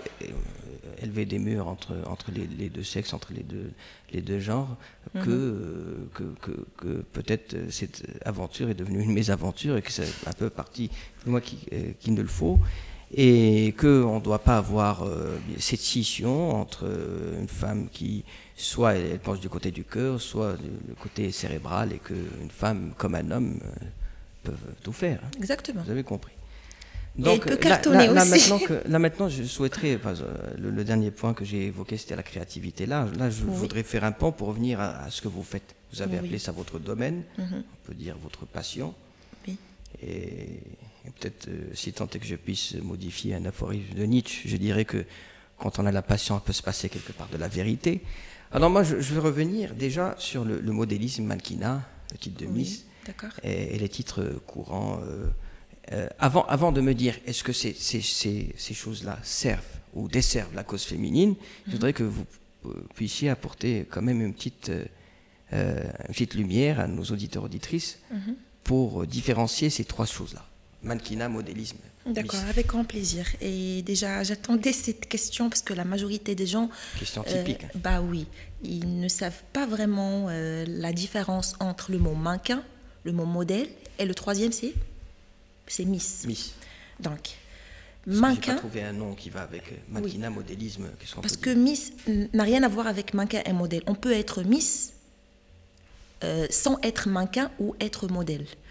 élevé des murs entre, entre les, les deux sexes, entre les deux, les deux genres, mm-hmm. que, que, que, que peut-être cette aventure est devenue une mésaventure et que c'est un peu partie de moi qui, euh, qui ne le faut, et qu'on ne doit pas avoir euh, cette scission entre euh, une femme qui soit elle penche du côté du cœur, soit du côté cérébral, et qu'une femme comme un homme euh, peuvent tout faire. Hein. Exactement. Vous avez compris. Donc, et elle peut cartonner là, là, aussi. Là maintenant, que, là maintenant, je souhaiterais, enfin, le, le dernier point que j'ai évoqué, c'était la créativité. Là, là je oui. voudrais faire un pont pour revenir à, à ce que vous faites. Vous avez oui. appelé ça votre domaine, mm-hmm. on peut dire votre passion. Oui. Et, et peut-être, euh, si tant est que je puisse modifier un aphorisme de Nietzsche, je dirais que quand on a la passion, il peut se passer quelque part de la vérité. Alors moi, je, je vais revenir déjà sur le, le modélisme mannequinat, le titre de oui. Miss, et, et les titres courants... Euh, Euh, avant, avant de me dire est-ce que ces, ces, ces, ces choses-là servent ou desservent la cause féminine, mm-hmm. je voudrais que vous puissiez apporter quand même une petite, euh, une petite lumière à nos auditeurs auditrices mm-hmm. pour différencier ces trois choses-là. Mannequinat, modélisme. D'accord, miss. Avec grand plaisir. Et déjà, j'attendais cette question parce que la majorité des gens... Question typique. Euh, bah oui, ils ne savent pas vraiment euh, la différence entre le mot mannequin, le mot modèle, et le troisième c'est c'est Miss. Miss. Donc, mannequin. J'ai pas trouvé un nom qui va avec mannequinat, oui. modélisme. Qu'est-ce qu'on Parce peut que dire? Miss n'a rien à voir avec mannequin et modèle. On peut être Miss euh, sans être mannequin ou être modèle.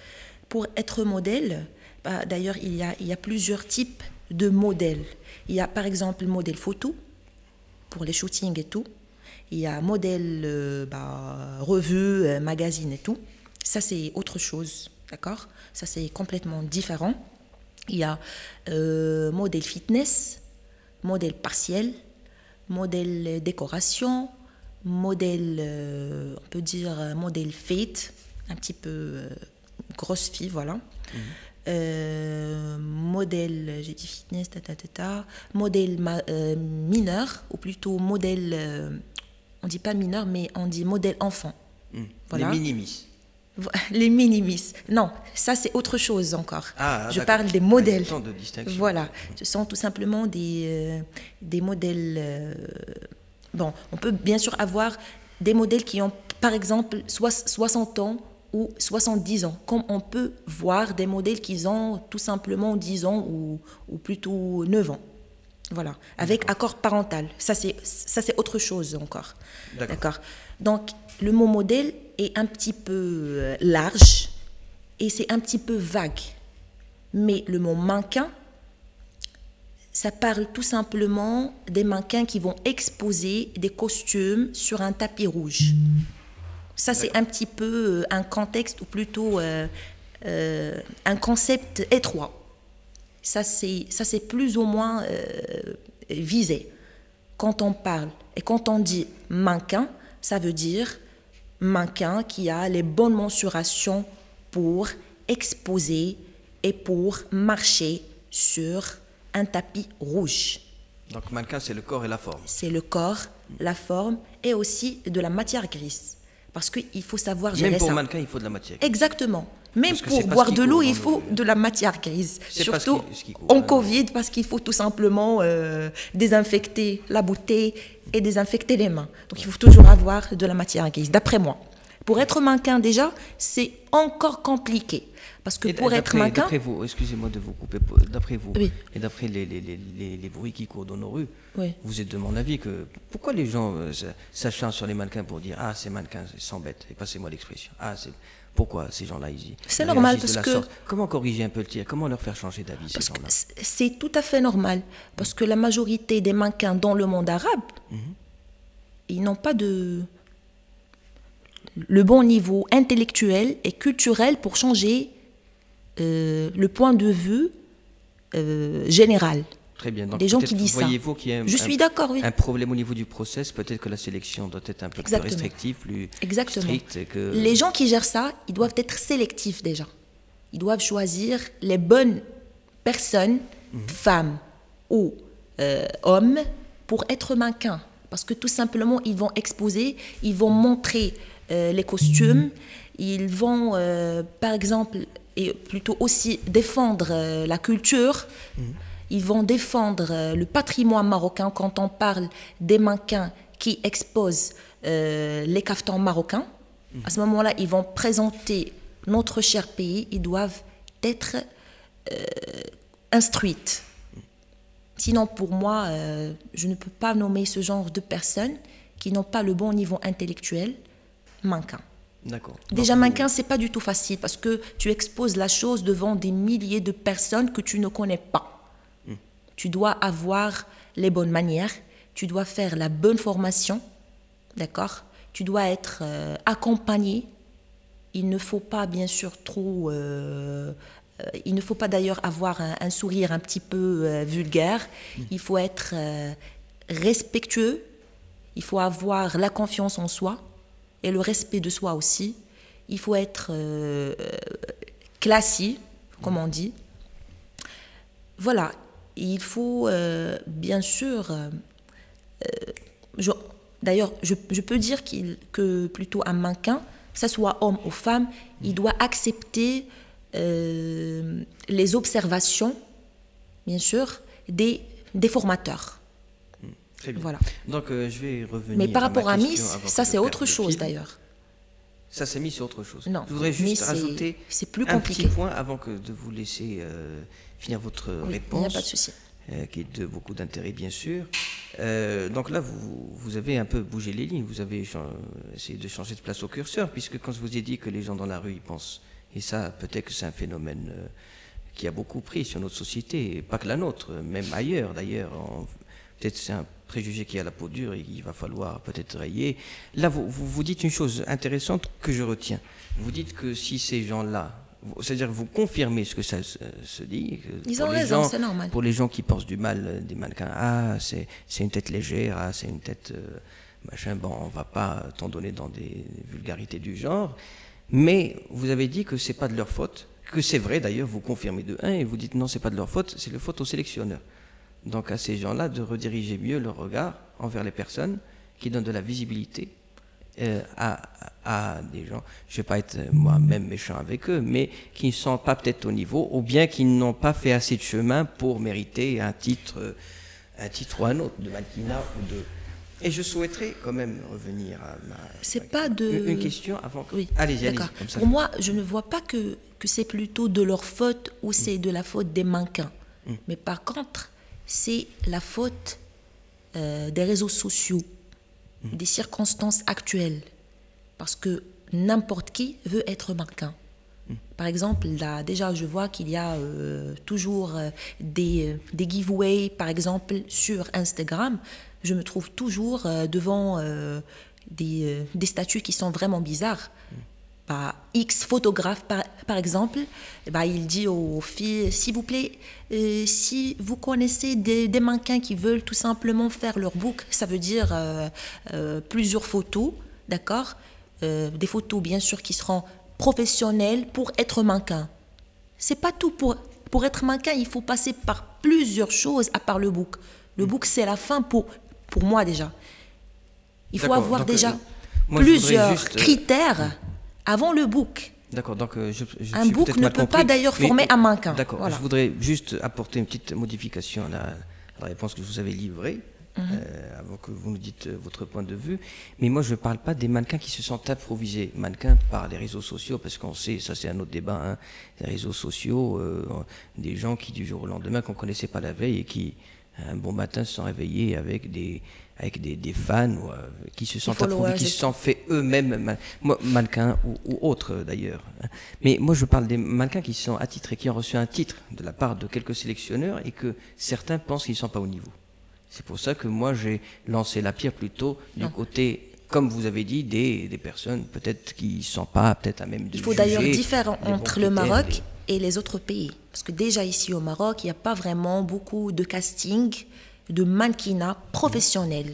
pour être modèle, bah, d'ailleurs, il y a, il y a plusieurs types de modèles. Il y a par exemple le modèle photo, pour les shootings et tout. Il y a modèle euh, bah, revue, euh, magazine et tout. Ça, c'est autre chose, d'accord? Ça, c'est complètement différent. Il y a euh, modèle fitness, modèle partiel, modèle décoration, modèle, euh, on peut dire modèle fête, un petit peu euh, grosse fille, voilà. Mmh. Euh, modèle, j'ai dit fitness, ta, ta, ta, ta, modèle ma, euh, mineur, ou plutôt modèle, euh, on ne dit pas mineur, mais on dit modèle enfant. Mmh. Voilà. Les minimis. Les minimis. Non, ça c'est autre chose encore. Ah, je parle des modèles. Ah, de distinction. Voilà, ce sont tout simplement des, euh, des modèles. Euh, bon, on peut bien sûr avoir des modèles qui ont, par exemple, soixante ans ou soixante-dix ans, comme on peut voir des modèles qui ont tout simplement dix ans ou, ou plutôt neuf ans. Voilà, avec D'accord. accord parental. Ça c'est, ça, c'est autre chose encore. D'accord. D'accord. Donc, le mot modèle est un petit peu large et c'est un petit peu vague. Mais le mot mannequin, ça parle tout simplement des mannequins qui vont exposer des costumes sur un tapis rouge. Ça, c'est un petit peu un contexte, ou plutôt euh, euh, un concept étroit. Ça, c'est, ça, c'est plus ou moins euh, visé. Quand on parle et quand on dit mannequin, ça veut dire mannequin qui a les bonnes mensurations pour exposer et pour marcher sur un tapis rouge. Donc mannequin, c'est le corps et la forme. C'est le corps, la forme et aussi de la matière grise. Parce qu'il faut savoir gérer ça. Même pour mannequin, il faut de la matière grise. Exactement. Même pour boire de l'eau, il faut de la matière grise. C'est Surtout ce qui, ce qui en Covid, parce qu'il faut tout simplement euh, désinfecter la bouteille et désinfecter les mains. Donc il faut toujours avoir de la matière grise, d'après moi. Pour être mannequin, déjà, c'est encore compliqué. Parce que et pour être mannequin... D'après vous, excusez-moi de vous couper, d'après vous, oui. et d'après les, les, les, les bruits qui courent dans nos rues, oui. vous êtes de mon avis que... Pourquoi les gens euh, s'acharnent sur les mannequins pour dire « Ah, ces mannequins, ils s'embêtent », et passez-moi l'expression. Ah, c'est... Pourquoi ces gens-là, ils y C'est normal parce que... Sorte. Comment corriger un peu le tir? Comment leur faire changer d'avis, ces gens-là? C'est tout à fait normal. Parce que la majorité des mannequins dans le monde arabe, mm-hmm. ils n'ont pas de... le bon niveau intellectuel et culturel pour changer euh, le point de vue euh, général. Très bien. Donc des gens qui disent ça. Voyez-vous qu'il y a un, Je suis d'accord, oui. un problème au niveau du process, peut-être que la sélection doit être un peu Exactement. plus restrictive, plus Exactement. stricte. Que... Les gens qui gèrent ça, ils doivent être sélectifs déjà. Ils doivent choisir les bonnes personnes, mm-hmm. femmes ou euh, hommes, pour être mannequins. Parce que tout simplement, ils vont exposer, ils vont montrer euh, les costumes, ils vont, euh, par exemple, et plutôt aussi défendre euh, la culture. Mm-hmm. Ils vont défendre euh, le patrimoine marocain quand on parle des mannequins qui exposent euh, les caftans marocains. Mmh. À ce moment-là, ils vont présenter notre cher pays. Ils doivent être euh, instruits. Mmh. Sinon, pour moi, euh, je ne peux pas nommer ce genre de personnes qui n'ont pas le bon niveau intellectuel mannequin. D'accord. Déjà, Donc, mannequin, c'est pas du tout facile parce que tu exposes la chose devant des milliers de personnes que tu ne connais pas. Tu dois avoir les bonnes manières, tu dois faire la bonne formation, d'accord? Tu dois être euh, accompagné. Il ne faut pas, bien sûr, trop... Euh, euh, il ne faut pas d'ailleurs avoir un, un sourire un petit peu euh, vulgaire. Mmh. Il faut être euh, respectueux. Il faut avoir la confiance en soi et le respect de soi aussi. Il faut être euh, classique, comme on dit. Voilà. Il faut, euh, bien sûr, euh, je, d'ailleurs, je, je peux dire qu'il, que plutôt un mannequin, que ce soit homme ou femme, il doit accepter euh, les observations, bien sûr, des, des formateurs. Très bien. Voilà. Donc, euh, je vais revenir. Mais par rapport à, à Miss, ça c'est autre chose film. d'ailleurs. Ça c'est mis sur autre chose. Non, je voudrais juste c'est, rajouter c'est plus un compliqué. petit point avant que de vous laisser euh, finir votre oui, réponse. Il n'y a pas de souci. Euh, qui est de beaucoup d'intérêt, bien sûr. Euh, donc là, vous, vous avez un peu bougé les lignes, vous avez essayé de changer de place au curseur, puisque quand je vous ai dit que les gens dans la rue, ils pensent Et ça, peut-être que c'est un phénomène euh, qui a beaucoup pris sur notre société, et pas que la nôtre, même ailleurs d'ailleurs. En- Peut-être c'est un préjugé qui a la peau dure et qu'il va falloir peut-être rayer. Là, vous, vous, vous dites une chose intéressante que je retiens. Vous dites que si ces gens-là, vous- c'est-à-dire vous confirmez ce que ça se, se dit. que Ils pour ont les raison, gens- c'est normal. Pour les gens qui pensent du mal euh, des mannequins, ah, c'est c'est une tête légère, ah, c'est une tête euh, machin, bon, on va pas t'en donner dans des vulgarités du genre. Mais vous avez dit que c'est pas de leur faute, que c'est vrai d'ailleurs, vous confirmez de un, et vous dites non, c'est pas de leur faute, c'est le faute aux sélectionneurs. Donc à ces gens-là de rediriger mieux leur regard envers les personnes qui donnent de la visibilité euh, à, à des gens, je ne vais pas être euh, moi-même méchant avec eux, mais qui ne sont pas peut-être au niveau, ou bien qui n'ont pas fait assez de chemin pour mériter un titre, euh, un titre ou un autre, de mannequinat ou de... Et je souhaiterais quand même revenir à ma... C'est ma- pas de... Une, une question avant que... Oui, allez-y, allez-y, d'accord. comme ça. Pour moi, je ne vois pas que, que c'est plutôt de leur faute ou c'est de la faute des mannequins. Mm. Mais par contre, c'est la faute euh, des réseaux sociaux, Mm. des circonstances actuelles. Parce que n'importe qui veut être mannequin. Mm. Par exemple, là, déjà, je vois qu'il y a euh, toujours euh, des, euh, des giveaways, par exemple, sur Instagram. Je me trouve toujours euh, devant euh, des, euh, des statuts qui sont vraiment bizarres. Bah, X photographe, par, par exemple, bah, il dit aux filles, s'il vous plaît, euh, si vous connaissez des, des mannequins qui veulent tout simplement faire leur book, ça veut dire euh, euh, plusieurs photos, d'accord, Euh, des photos bien sûr qui seront professionnelles pour être mannequin. C'est pas tout. Pour, pour être mannequin, il faut passer par plusieurs choses à part le book. Le book, c'est la fin pour, pour moi déjà. Il faut D'accord, avoir donc, déjà euh, moi, je voudrais plusieurs juste, euh, critères avant le book. D'accord, donc euh, je, je Un suis book peut-être ne mal peut compris, pas d'ailleurs mais- former un mannequin. D'accord, Voilà. je voudrais juste apporter une petite modification à la, à la réponse que je vous avais livrée, euh, avant que vous nous dites euh, votre point de vue. Mais moi, je ne parle pas des mannequins qui se sont improvisés, mannequins par les réseaux sociaux, parce qu'on sait, ça c'est un autre débat, hein, les réseaux sociaux, euh, des gens qui du jour au lendemain, qu'on ne connaissait pas la veille et qui, un bon matin, se sont réveillés avec des, avec des, des fans ou, euh, qui se sont followers, approuvés, qui et se sont fait eux-mêmes, man- moi, mannequins ou, ou autres euh, d'ailleurs. hein. Mais moi, je parle des mannequins qui sont attitrés, qui ont reçu un titre de la part de quelques sélectionneurs et que certains pensent qu'ils ne sont pas au niveau. C'est pour ça que moi, j'ai lancé la pierre plutôt du Non. côté, comme vous avez dit, des, des personnes peut-être qui ne sont pas peut-être à même de Il faut juger d'ailleurs différencier les bons entre le critères, Maroc et les autres pays. Parce que déjà ici au Maroc, il n'y a pas vraiment beaucoup de casting, de mannequinat professionnel.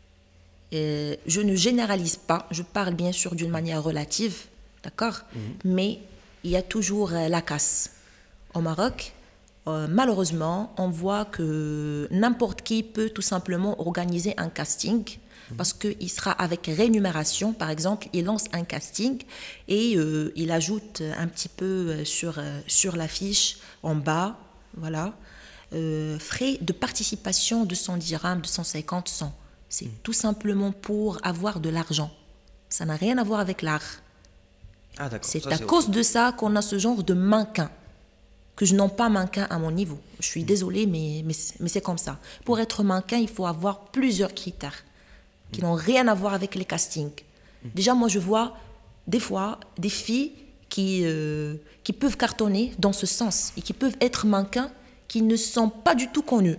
Euh, je ne généralise pas, je parle bien sûr d'une manière relative, d'accord. Mais il y a toujours euh, la casse. Au Maroc, euh, malheureusement, on voit que n'importe qui peut tout simplement organiser un casting parce qu'il sera avec rémunération. Par exemple, il lance un casting et euh, il ajoute un petit peu euh, sur, euh, sur l'affiche en bas, voilà, euh, frais de participation de cent dirhams, de cent cinquante, cent. C'est tout simplement pour avoir de l'argent. Ça n'a rien à voir avec l'art. Ah, d'accord. C'est Ça, à cause de ça qu'on a ce genre de mannequin, que je n'ai pas mannequin à mon niveau. Je suis désolée, mais, mais, c'est- mais c'est comme ça. Pour être mannequin, il faut avoir plusieurs critères qui n'ont rien à voir avec les castings. Déjà, moi, je vois des fois des filles qui, euh, qui peuvent cartonner dans ce sens et qui peuvent être mannequins qui ne sont pas du tout connus.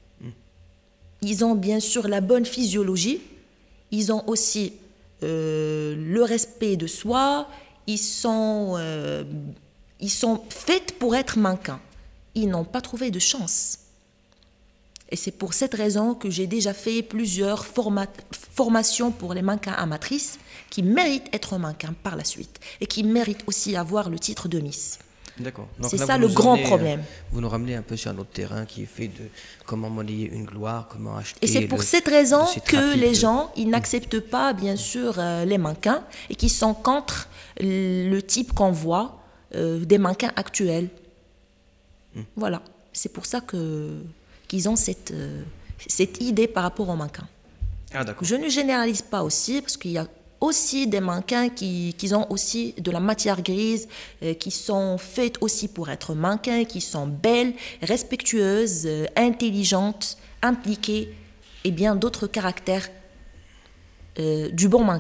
Ils ont bien sûr la bonne physiologie, ils ont aussi euh, le respect de soi, ils sont, euh, ils sont faits pour être mannequins. Ils n'ont pas trouvé de chance. Et c'est pour cette raison que j'ai déjà fait plusieurs forma- formations pour les mannequins amatrices qui méritent être mannequins par la suite et qui méritent aussi avoir le titre de Miss. D'accord. Donc C'est là, ça vous le nous grand emmenez, euh, problème. Vous nous ramenez un peu sur un autre terrain qui est fait de comment monnayer une gloire, comment acheter. Et c'est pour le- cette raison de ces que trafics les de- gens, ils n'acceptent pas, bien sûr, euh, les mannequins et qui sont contre le type qu'on voit euh, des mannequins actuels. Voilà. C'est pour ça que, qu'ils ont cette, euh, cette idée par rapport aux mannequins. Ah, d'accord. Je ne généralise pas aussi, parce qu'il y a aussi des mannequins qui, qui ont aussi de la matière grise, euh, qui sont faites aussi pour être mannequins, qui sont belles, respectueuses, euh, intelligentes, impliquées, et bien d'autres caractères euh, du bon mannequin.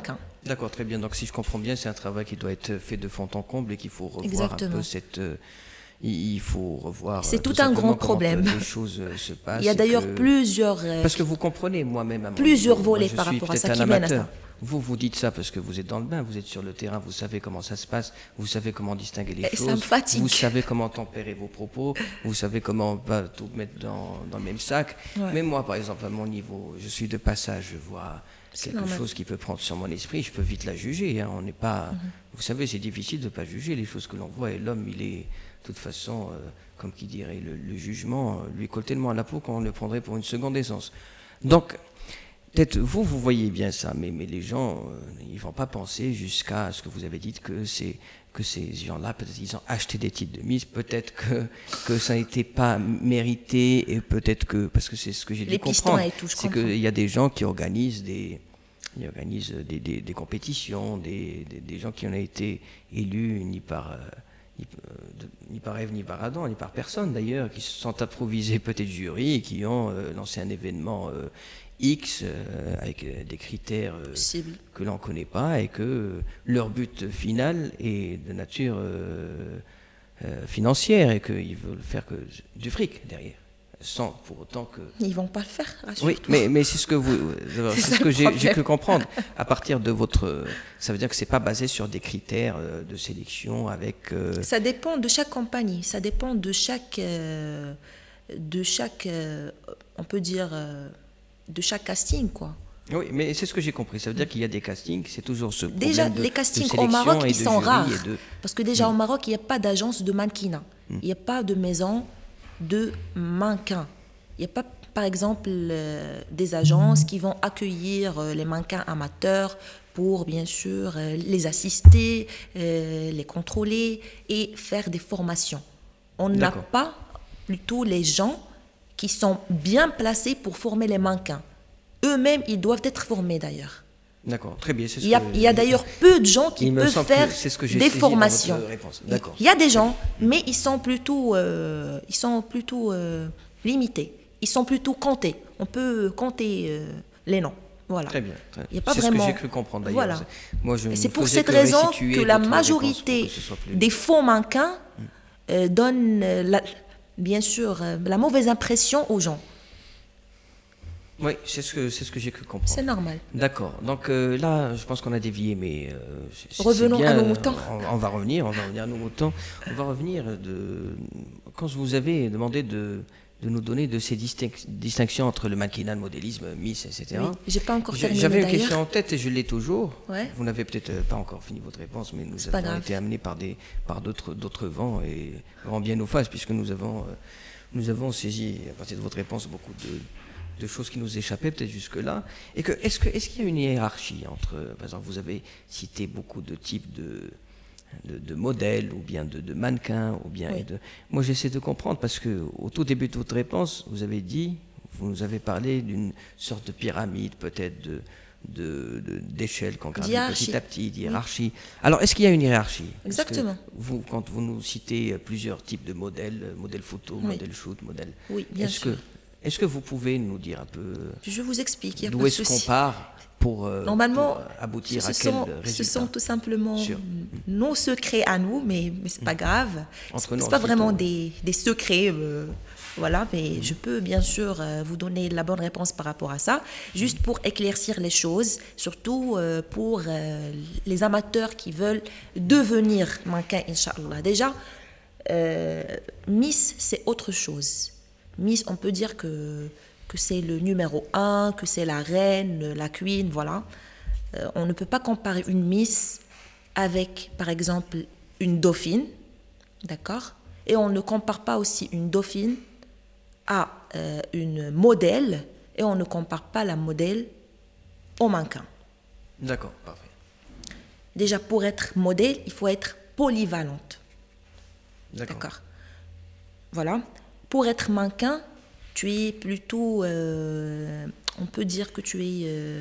D'accord, très bien. Donc si je comprends bien, c'est un travail qui doit être fait de fond en comble et qu'il faut revoir Exactement. un peu cette... euh, il il faut revoir C'est euh, tout tout un grand simplement comment problème. les choses euh, se passent. Il y a et d'ailleurs que- plusieurs, euh, Parce que vous comprenez, moi-même, à mon plusieurs niveau, moi, volets je par suis rapport à peut-être ça un qui mènent à amateur. ça. Vous, vous dites ça parce que vous êtes dans le bain, vous êtes sur le terrain, vous savez comment ça se passe, vous savez comment distinguer les Et ça me choses, fatigue. vous savez comment tempérer vos propos, vous savez comment pas tout mettre dans, dans le même sac. Ouais. Mais moi, par exemple, à mon niveau, je suis de passage, je vois C'est quelque normal. chose qui peut prendre sur mon esprit, je peux vite la juger. Hein. On n'est pas, Mhm. vous savez, c'est difficile de ne pas juger les choses que l'on voit. Et l'homme, il est, de toute façon, euh, comme qui dirait, le, le jugement euh, lui colle tellement à la peau qu'on le prendrait pour une seconde essence. Donc, peut-être vous, vous voyez bien ça, mais, mais les gens, euh, ils ne vont pas penser jusqu'à ce que vous avez dit, que, c'est, que ces gens-là, peut-être ils ont acheté des titres de Miss, peut-être que, que ça n'était pas mérité, et peut-être que, parce que c'est ce que j'ai dû Les pistons comprendre, et tout, je c'est comprends. qu'il y a des gens qui organisent des... Ils organisent des, des, des compétitions, des, des, des gens qui ont été élus ni par, euh, ni, euh, de- ni par Ève, ni par Adam, ni par personne d'ailleurs, qui se sont improvisés peut-être jury et qui ont euh, lancé un événement euh, X euh, avec euh, des critères euh, Possible. que l'on ne connaît pas et que euh, leur but final est de nature euh, euh, financière et qu'ils veulent faire que du fric derrière, sans pour autant que... Ils vont pas le faire, Oui, rassure-toi. mais, mais c'est ce que, vous, euh, C'est c'est ça ce que le j'ai, problème. j'ai pu comprendre. À partir de votre... euh, Ça veut dire que ce n'est pas basé sur des critères euh, de sélection avec... euh, Ça dépend de chaque compagnie, ça dépend de chaque, euh, de chaque, euh, on peut dire, euh, de chaque casting, quoi. Oui, mais c'est ce que j'ai compris. Ça veut dire qu'il y a des castings, c'est toujours ce problème Déjà, de, les de castings au sélection Maroc, et ils de sont jury rares. et de... Parce que déjà, au Maroc, il n'y a pas d'agence de mannequinat. Il n'y a pas de maison de mannequins. Il n'y a pas, par exemple, euh, des agences qui vont accueillir euh, les mannequins amateurs pour, bien sûr, euh, les assister, euh, les contrôler et faire des formations. On n'a D'accord. pas plutôt les gens qui sont bien placés pour former les mannequins. Eux-mêmes, ils doivent être formés d'ailleurs. D'accord, très bien. C'est ce Il y a, que- il y a d'ailleurs peu de gens qui Il me peuvent semble que faire c'est ce que j'ai des saisi dans votre formations. réponse. D'accord. Il y a des gens, mais ils sont plutôt, euh, ils sont plutôt euh, limités. Ils sont plutôt comptés. On peut compter euh, les noms. Voilà. Très bien. très- Il y a pas c'est vraiment- ce que j'ai cru comprendre d'ailleurs. Voilà. C'est- Moi, je Et ne c'est pour faisais cette que raison restituer que la votre réponse pour majorité que ce soit plus- des faux mannequins euh, donnent, euh, la- bien sûr, euh, la mauvaise impression aux gens. Oui, c'est ce que, c'est ce que j'ai cru comprendre. C'est normal. D'accord. Donc euh, là, je pense qu'on a dévié, mais euh, c'est- c'est Revenons bien, à nos euh, moutons. On, on va revenir, on va revenir à nos moutons. On va revenir de quand je vous avais demandé de, de nous donner de ces distinc- distinctions entre le mannequinat, le modélisme, Miss, et cetera. Oui, j'ai pas encore J'ai- terminé J'avais une d'ailleurs. question en tête et je l'ai toujours. Ouais. Vous n'avez peut-être euh, pas encore fini votre réponse, mais nous C'est pas avons grave. été amenés par des par d'autres d'autres vents et grand bien nous fasse, puisque nous avons euh, nous avons saisi à partir de votre réponse beaucoup de de choses qui nous échappaient peut-être jusque-là. Et que, est-ce que, est-ce qu'il y a une hiérarchie entre, euh, par exemple, vous avez cité beaucoup de types de, de, de modèles, ou bien de, de mannequins, ou bien Oui. de... Moi, j'essaie de comprendre, parce que au tout début de votre réponse, vous avez dit, vous nous avez parlé d'une sorte de pyramide, peut-être de, de, de- d'échelle qu'on gravit D'hiérarchie. petit à petit, d'hiérarchie. Alors, est-ce qu'il y a une hiérarchie? Est-ce que Exactement. vous, quand vous nous citez euh, plusieurs types de modèles, euh, modèle photo, Oui. modèle shoot, modèle... Oui, bien est-ce sûr. que, est-ce que vous pouvez nous dire un peu Je vous explique, il y a d'où pas de est-ce qu'on souci. part pour, euh, Normalement, pour, euh, aboutir ce à quel sont, résultat? ce sont tout simplement Sûr. nos secrets à nous, mais, mais c'est pas grave. Entre C'est nous, c'est pas ensuite, vraiment on- des, des secrets, euh, voilà. Mais je peux bien sûr euh, vous donner la bonne réponse par rapport à ça, juste pour éclaircir les choses, surtout euh, pour euh, les amateurs qui veulent devenir mannequin, Inch'Allah. Déjà, euh, Miss, c'est autre chose. Miss, on peut dire que, que c'est le numéro un, que c'est la reine, la queen, voilà. Euh, on ne peut pas comparer une Miss avec, par exemple, une dauphine, d'accord? Et on ne compare pas aussi une dauphine à euh, une modèle, et on ne compare pas la modèle au mannequin. D'accord, parfait. Déjà, pour être modèle, il faut être polyvalente. D'accord. D'accord. Voilà. Pour être mannequin, tu es plutôt, euh, on peut dire que tu es, euh,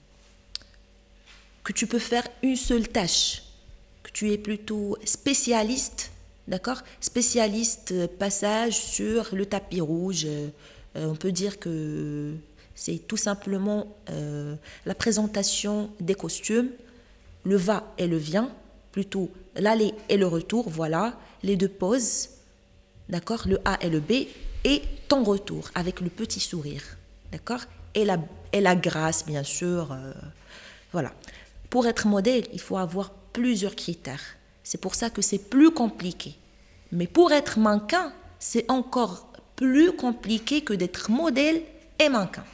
que tu peux faire une seule tâche, que tu es plutôt spécialiste, d'accord? Spécialiste euh, passage sur le tapis rouge. Euh, euh, on peut dire que c'est tout simplement euh, la présentation des costumes, le va et le vient, plutôt l'aller et le retour, voilà, les deux pauses, d'accord, le A et le B, et ton retour avec le petit sourire, d'accord, et la, et la grâce, bien sûr, euh, voilà. Pour être modèle, il faut avoir plusieurs critères. C'est pour ça que c'est plus compliqué. Mais pour être mannequin, c'est encore plus compliqué que d'être modèle et mannequin.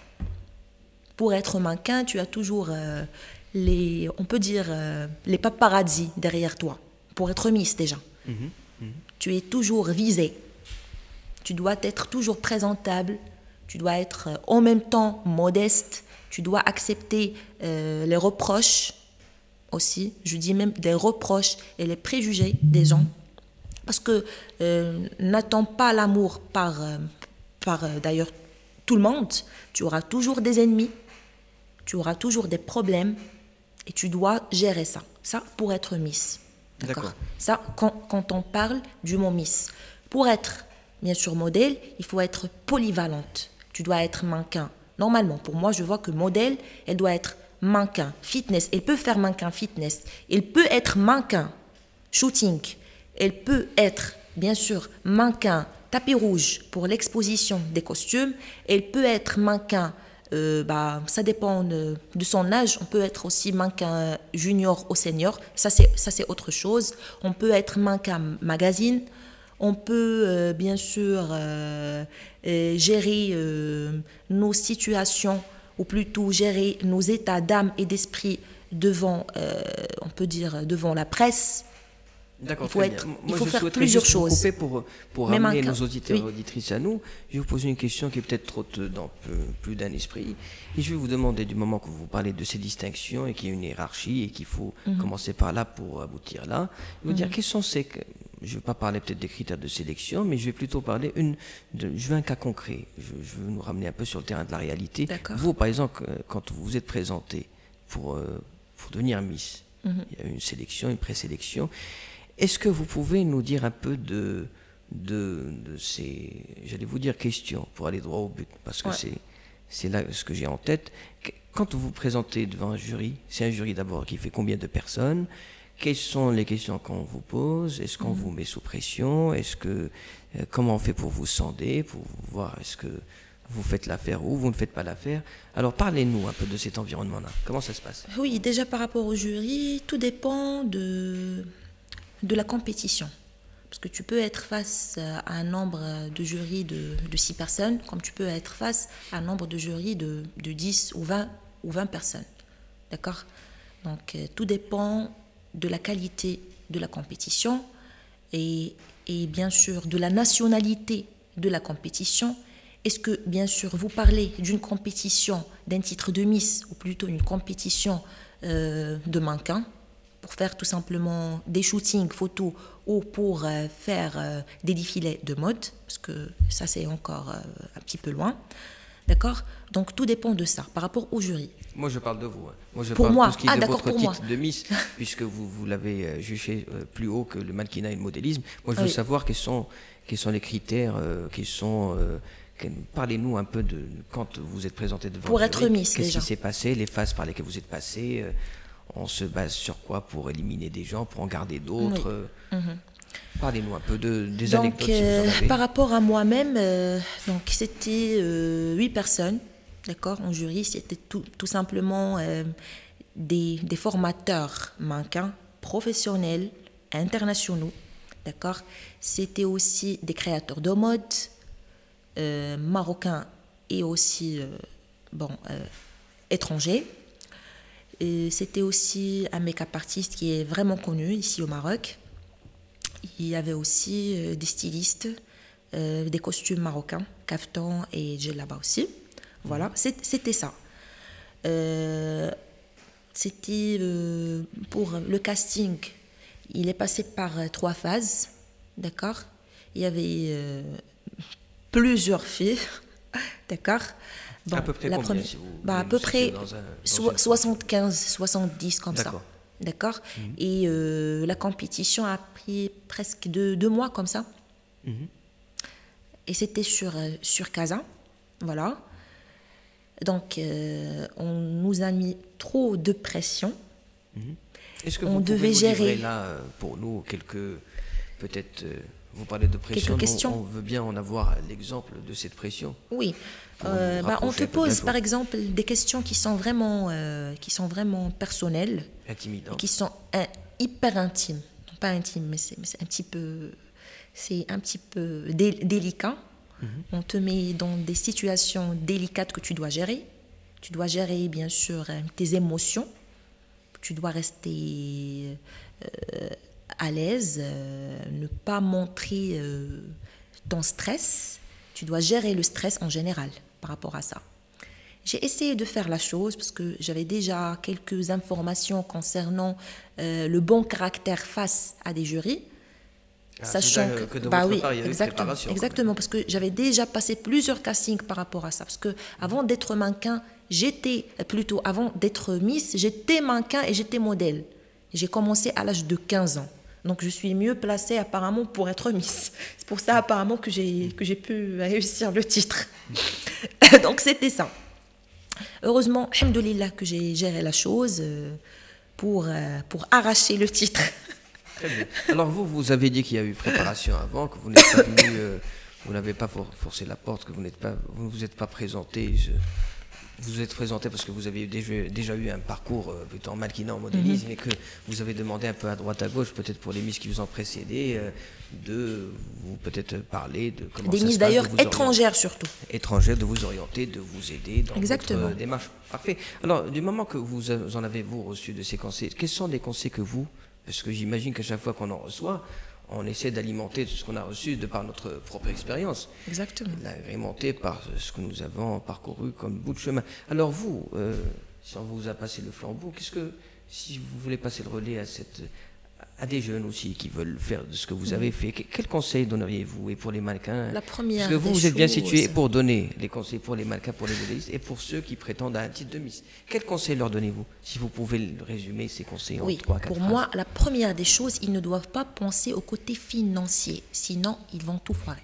Pour être mannequin, tu as toujours euh, les, on peut dire, euh, les paparazzi derrière toi. Pour être Miss déjà. Mmh, mmh. Tu es toujours visé. Tu dois être toujours présentable. Tu dois être euh, en même temps modeste. Tu dois accepter euh, les reproches aussi. Je dis même des reproches et les préjugés des gens. Parce que euh, n'attends pas l'amour par, euh, par euh, d'ailleurs tout le monde. Tu auras toujours des ennemis. Tu auras toujours des problèmes et tu dois gérer ça. Ça, pour être Miss. D'accord. D'accord. Ça, quand, quand on parle du mot Miss. Pour être, bien sûr, modèle, il faut être polyvalente. Tu dois être mannequin. Normalement, pour moi, je vois que modèle, elle doit être mannequin, fitness. Elle peut faire mannequin, fitness. Elle peut être mannequin, shooting. Elle peut être, bien sûr, mannequin, tapis rouge pour l'exposition des costumes. Elle peut être mannequin. Euh, bah, ça dépend de, de son âge. On peut être aussi mannequin junior ou senior. Ça, c'est, ça, c'est autre chose. On peut être mannequin magazine. On peut, euh, bien sûr, euh, euh, gérer euh, nos situations, ou plutôt gérer nos états d'âme et d'esprit devant, euh, on peut dire, devant la presse. D'accord, il faut, être, Moi, il faut je faire plusieurs juste choses. Vous couper pour, pour ramener mannequin, nos auditeurs et oui. auditrices à nous. Je vais vous poser une question qui est peut-être trop dans plus d'un esprit. Et je vais vous demander, du moment que vous parlez de ces distinctions et qu'il y a une hiérarchie et qu'il faut mm-hmm. commencer par là pour aboutir là, je vais vous mm-hmm. dire quels sont ces... Je ne vais pas parler peut-être des critères de sélection, mais je vais plutôt parler une... De, je veux un cas concret. Je, je veux nous ramener un peu sur le terrain de la réalité. D'accord. Vous, par exemple, quand vous vous êtes présenté pour, pour devenir Miss, mm-hmm. il y a une sélection, une présélection. Est-ce que vous pouvez nous dire un peu de, de, de ces, j'allais vous dire questions, pour aller droit au but, parce que ouais. c'est, c'est là ce que j'ai en tête. Quand vous vous présentez devant un jury, c'est un jury d'abord qui fait combien de personnes? Quelles sont les questions qu'on vous pose? Est-ce qu'on mmh. vous met sous pression? Est-ce que, euh, comment on fait pour vous sonder, pour voir est-ce que vous faites l'affaire ou vous ne faites pas l'affaire? Alors parlez-nous un peu de cet environnement-là. Comment ça se passe? Oui, déjà par rapport au jury, tout dépend de... de la compétition. Parce que tu peux être face à un nombre de jurys de, de six personnes, comme tu peux être face à un nombre de jurys de, de dix ou vingt, ou vingt personnes. D'accord? Donc, euh, tout dépend de la qualité de la compétition et, et bien sûr de la nationalité de la compétition. Est-ce que, bien sûr, vous parlez d'une compétition, d'un titre de Miss, ou plutôt une compétition euh, de mannequin, pour faire tout simplement des shootings photos ou pour euh, faire euh, des défilés de mode, parce que ça c'est encore euh, un petit peu loin, d'accord? Donc tout dépend de ça, par rapport au jury. Moi je parle de vous, hein. Moi je pour parle moi. de tout ce qui est ah, de d'accord, votre pour titre moi. de Miss, puisque vous, vous l'avez euh, jugé euh, plus haut que le mannequinat et le modélisme. Moi je veux oui. savoir quels sont, quels sont les critères, euh, quels sont... Euh, Parlez-nous un peu de quand vous êtes présenté devant pour le être jury. Miss, Qu'est-ce déjà. qui s'est passé, les phases par lesquelles vous êtes passé, euh, on se base sur quoi pour éliminer des gens, pour en garder d'autres? Oui. mm-hmm. Parlez-nous un peu de, des donc, anecdotes euh, si vous en avez. Par rapport à moi-même, euh, donc c'était euh, huit personnes, d'accord, en jury. C'était tout, tout simplement euh, des, des formateurs mannequins, professionnels, internationaux, d'accord. C'était aussi des créateurs de mode, euh, marocains et aussi, euh, bon, euh, étrangers. Et c'était aussi un make-up artiste qui est vraiment connu ici au Maroc. Il y avait aussi euh, des stylistes, euh, des costumes marocains, kaftan et djellaba aussi. Voilà, c'est, c'était ça. Euh, c'était euh, pour le casting, il est passé par euh, trois phases, d'accord. Il y avait euh, plusieurs filles, d'accord. Bon, à peu près la combien, première, si vous bah, à peu près dans un, dans so- soixante-quinze, soixante-dix comme d'accord. ça. D'accord. Mmh. Et euh, la compétition a pris presque deux, deux mois comme ça. Mmh. Et c'était sur, euh, sur Casa. Voilà. Donc, euh, on nous a mis trop de pression. Mmh. Est-ce que on vous devait pouvez vous gérer livrer là euh, pour nous quelques, peut-être, euh, vous parlez de pression, quelques nous, questions. on veut bien en avoir l'exemple de cette pression. Oui, Pour Euh, nous bah, on rapprocher te un peu de la pose chose. par exemple des questions qui sont vraiment, euh, qui sont vraiment personnelles, Intimidant. et qui sont euh, hyper intimes. Non, pas intimes, mais c'est mais c'est un petit peu, c'est un petit peu dé- délicat. On te met dans des situations délicates que tu dois gérer. Tu dois gérer, bien sûr, euh, tes émotions. Tu dois rester euh, à l'aise, euh, ne pas montrer euh, ton stress. Tu dois gérer le stress en général par rapport à ça. J'ai essayé de faire la chose parce que j'avais déjà quelques informations concernant euh, le bon caractère face à des jurys. Ah, Sachant c'est-à-dire que, que de bah votre oui, part, il y a eu exactement, préparation, quand exactement, parce que j'avais déjà passé plusieurs castings par rapport à ça. Parce que avant d'être mannequin, j'étais plutôt avant d'être Miss, j'étais mannequin et j'étais modèle. J'ai commencé à l'âge de quinze ans, donc je suis mieux placée apparemment pour être Miss. C'est pour ça apparemment que j'ai que j'ai pu réussir le titre. Donc c'était ça. Heureusement, alhamdoulilah, que j'ai géré la chose euh, pour euh, pour arracher le titre. Très bien. Alors vous, vous avez dit qu'il y a eu préparation avant, que vous n'êtes pas venu, euh, vous n'avez pas for- forcé la porte, que vous n'êtes pas, vous ne vous êtes pas présenté. je- Vous vous êtes présenté parce que vous avez déjà, déjà eu un parcours euh, plutôt en mannequinat, en modélisme, et que vous avez demandé un peu à droite à gauche, peut-être pour les miss qui vous ont précédé, euh, de vous peut-être parler de comment Des ça Miss se passe, d'ailleurs de vous orienter- étrangères surtout. étrangères, de vous orienter, de vous aider dans Exactement. votre euh, démarche. Parfait. Alors, du moment que vous a- vous en avez, vous, reçu de ces conseils, quels sont les conseils que vous, parce que j'imagine qu'à chaque fois qu'on en reçoit, on essaie d'alimenter ce qu'on a reçu de par notre propre expérience, Exactement. l'agrémenter par ce que nous avons parcouru comme bout de chemin. Alors vous, euh, si on vous a passé le flambeau, qu'est-ce que, si vous voulez passer le relais à, cette, à des jeunes aussi qui veulent faire de ce que vous avez fait, que- quels conseils donneriez-vous, et pour les mannequins? La première Parce que vous, des vous êtes bien choses- situé pour donner les conseils pour les mannequins, pour les modélistes, et pour ceux qui prétendent à un titre de Miss. Quels conseils leur donnez-vous? Si vous pouvez le résumer, ces conseils en Oui, trois, quatre pour phrases. moi, la première des choses, ils ne doivent pas penser au côté financier, sinon ils vont tout foirer.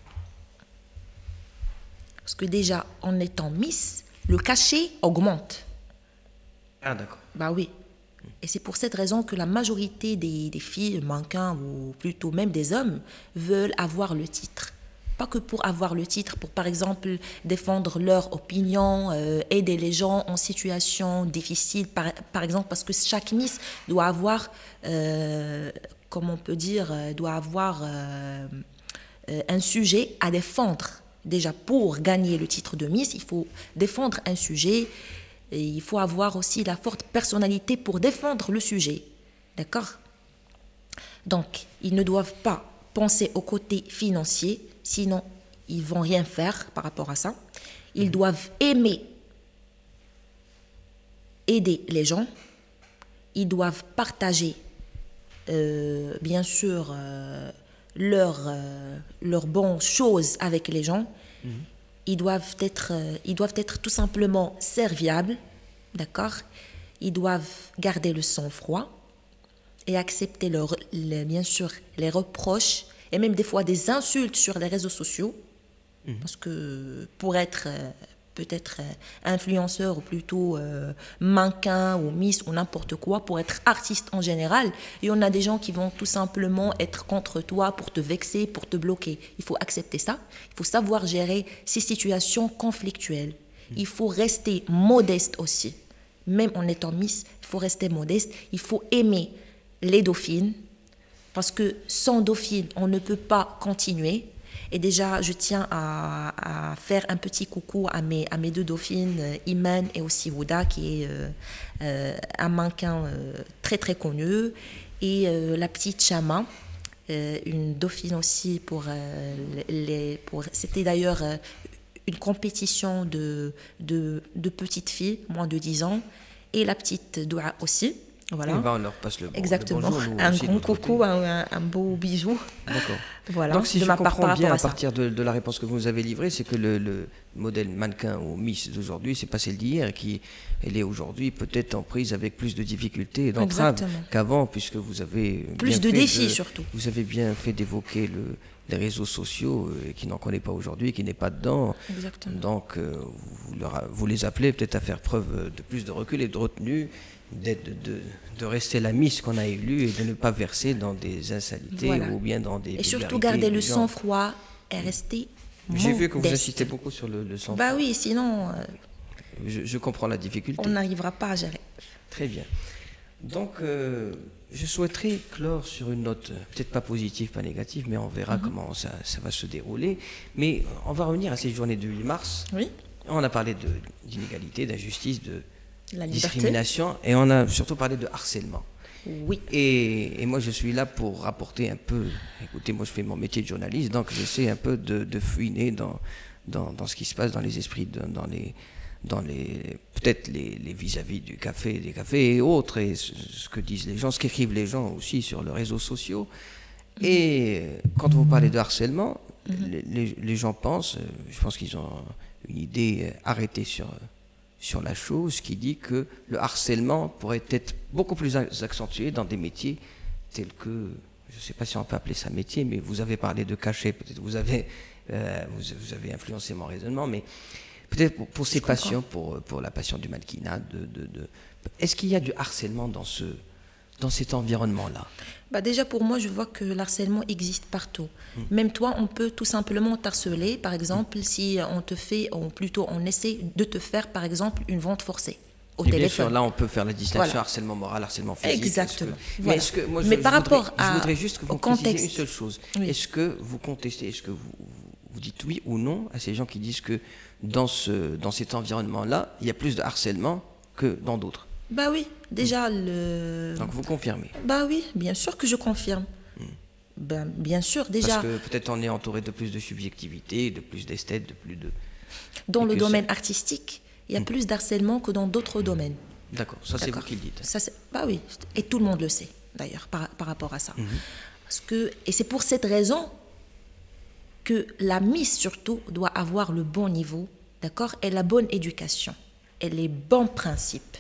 Parce que déjà, en étant Miss, le cachet augmente. Ah, d'accord. Bah oui. Et c'est pour cette raison que la majorité des, des filles, mannequins, ou plutôt même des hommes, veulent avoir le titre. Pas que pour avoir le titre, pour par exemple défendre leur opinion, euh, aider les gens en situation difficile, par, par exemple, parce que chaque Miss doit avoir, euh, comme on peut dire, euh, doit avoir euh, euh, un sujet à défendre. Déjà, pour gagner le titre de Miss, il faut défendre un sujet. Et il faut avoir aussi la forte personnalité pour défendre le sujet. D'accord? Donc, ils ne doivent pas penser au côté financier, sinon ils vont rien faire par rapport à ça. Ils doivent aimer aider les gens. Ils doivent partager, euh, bien sûr, euh, leurs euh, leurs bonnes choses avec les gens. Mmh. Ils doivent être, euh, ils doivent être tout simplement serviables, d'accord? Ils doivent garder le sang-froid et accepter, leur, les, bien sûr, les reproches et même des fois des insultes sur les réseaux sociaux. Mmh. Parce que pour être euh, peut-être euh, influenceur ou plutôt euh, mannequin ou miss ou n'importe quoi, pour être artiste en général, et on a des gens qui vont tout simplement être contre toi pour te vexer, pour te bloquer. Il faut accepter ça. Il faut savoir gérer ces situations conflictuelles. Il faut rester modeste aussi. Même en étant miss, il faut rester modeste. Il faut aimer les dauphines, parce que sans dauphine, on ne peut pas continuer. Et déjà, je tiens à, à faire un petit coucou à mes, à mes deux dauphines, Iman et aussi Houda, qui est euh, euh, un mannequin euh, très très connu, et euh, la petite Chama, euh, une dauphine aussi pour euh, les... Pour, c'était d'ailleurs euh, une compétition de, de, de petites filles, moins de dix ans, et la petite Doua aussi. Voilà. Et ben on leur passe le, bon, exactement. le bonjour. Un grand coucou, un, un beau bisou. D'accord. Voilà. Donc si de je ma comprends part, par bien à, à partir de, de la réponse que vous nous avez livrée, c'est que le, le modèle mannequin ou Miss d'aujourd'hui, c'est pas celle d'hier, qui elle est aujourd'hui peut-être en prise avec plus de difficultés et d'entraves qu'avant, puisque vous avez plus bien de fait défis de, surtout. Vous avez bien fait d'évoquer le les réseaux sociaux euh, qui n'en connaît pas aujourd'hui, qui n'est pas dedans. Exactement. Donc, euh, vous, leur, vous les appelez peut-être à faire preuve de plus de recul et de retenue, d'être, de, de rester la miss qu'on a élue et de ne pas verser dans des insanités Voilà. ou bien dans des Et surtout vulgarités garder du le genre. sang-froid et rester J'ai vu que vous modeste. insistez beaucoup sur le, le sang. Bah oui, sinon, euh, Je, je comprends la difficulté. on n'arrivera pas à gérer. Très bien. Donc, euh, je souhaiterais clore sur une note, euh, peut-être pas positive, pas négative, mais on verra Mhm. comment ça, ça va se dérouler. Mais euh, on va revenir à cette journée de huit mars. Oui, On a parlé de- d'inégalité, d'injustice, de la liberté. discrimination, et on a surtout parlé de harcèlement. Oui. Et, et moi, je suis là pour rapporter un peu. Écoutez, moi, je fais mon métier de journaliste, donc j'essaie un peu de, de fouiner dans, dans, dans ce qui se passe dans les esprits, dans, dans les, dans les, peut-être les, les vis-à-vis du café, des cafés et autres, et ce, ce que disent les gens, ce qu'écrivent les gens aussi sur les réseaux sociaux. Et euh, quand vous parlez de harcèlement, les, les- les gens pensent, euh, je pense qu'ils ont une idée euh, arrêtée sur, euh, sur la chose, qui dit que le harcèlement pourrait être beaucoup plus ac- accentué dans des métiers tels que, je ne sais pas si on peut appeler ça métier, mais vous avez parlé de cachet, peut-être vous avez, euh, vous, vous avez influencé mon raisonnement, mais peut-être pour, pour ces comprends. passions, pour, pour la passion du mannequinat, de, de, de- est-ce qu'il y a du harcèlement dans, ce, dans cet environnement-là? Bah déjà pour moi, je vois que l'harcèlement existe partout. Même toi, on peut tout simplement t'harceler. Par exemple, si on te fait, ou plutôt on essaie de te faire, par exemple, une vente forcée au Et bien téléphone. sûr, là, on peut faire la distinction Voilà. harcèlement moral, harcèlement physique. Exactement. Est-ce que- Voilà. Mais, est-ce que, moi, je, Mais je par voudrais, rapport je à- voudrais juste que vous au précisiez contexte. une seule chose. Oui. Est-ce que vous contestez, est-ce que vous, vous, vous dites oui ou non à ces gens qui disent que dans, ce, dans cet environnement-là, il y a plus de harcèlement que dans d'autres? Bah oui, déjà le... Donc vous confirmez. Bah oui, bien sûr que je confirme. Ben, bien sûr, déjà, Parce que peut-être on est entouré de plus de subjectivité, de plus d'esthète, de plus de... dans et le que domaine artistique, il y a Hmm. plus d'harcèlement que dans d'autres domaines. D'accord, ça c'est vous D'accord. qui le dites. Ça, c'est- bah oui, et tout le monde le sait, d'ailleurs, par, par rapport à ça. Parce que, et c'est pour cette raison que la Miss, surtout, doit avoir le bon niveau, d'accord, et la bonne éducation, et les bons principes.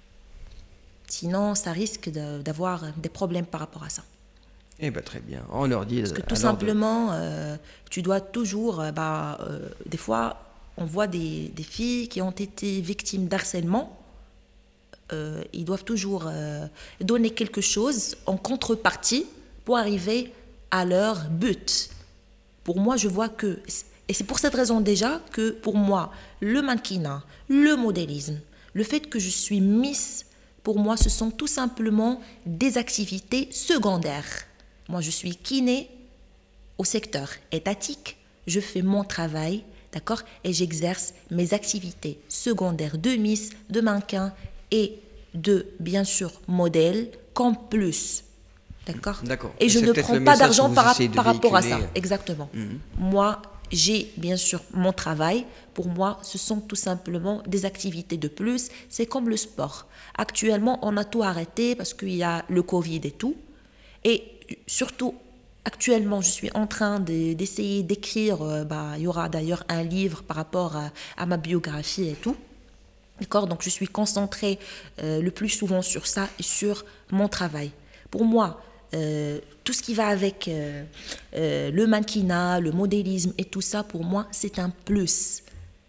Sinon, ça risque de- d'avoir des problèmes par rapport à ça. Eh bien très bien, on leur dit... Parce que tout alors de- simplement, euh, tu dois toujours, euh, bah, euh, des fois, on voit des, des filles qui ont été victimes d'harcèlement. Euh, ils doivent toujours euh, donner quelque chose en contrepartie pour arriver à leur but. Pour moi, je vois que, et c'est pour cette raison déjà que pour moi, le mannequinat, le modélisme, le fait que je suis Miss, pour moi, ce sont tout simplement des activités secondaires. Moi, je suis kiné au secteur étatique, je fais mon travail, d'accord, et j'exerce mes activités secondaires de Miss, de mannequin et de, bien sûr, modèle, comme plus. D'accord. D'accord. Et Et je c'est ne peut-être prends le pas message d'argent que vous par, essayez de par rapport à ça. véhiculer. Exactement. Moi, j'ai bien sûr mon travail. Pour moi, ce sont tout simplement des activités de plus. C'est comme le sport. Actuellement, on a tout arrêté parce qu'il y a le Covid et tout. Et surtout, actuellement, je suis en train de- d'essayer d'écrire. euh, bah, il y aura d'ailleurs un livre par rapport à, à ma biographie et tout. D'accord. Donc, je suis concentrée euh, le plus souvent sur ça et sur mon travail. Pour moi, euh, tout ce qui va avec euh, euh, le mannequinat, le modélisme et tout ça, pour moi, c'est un plus.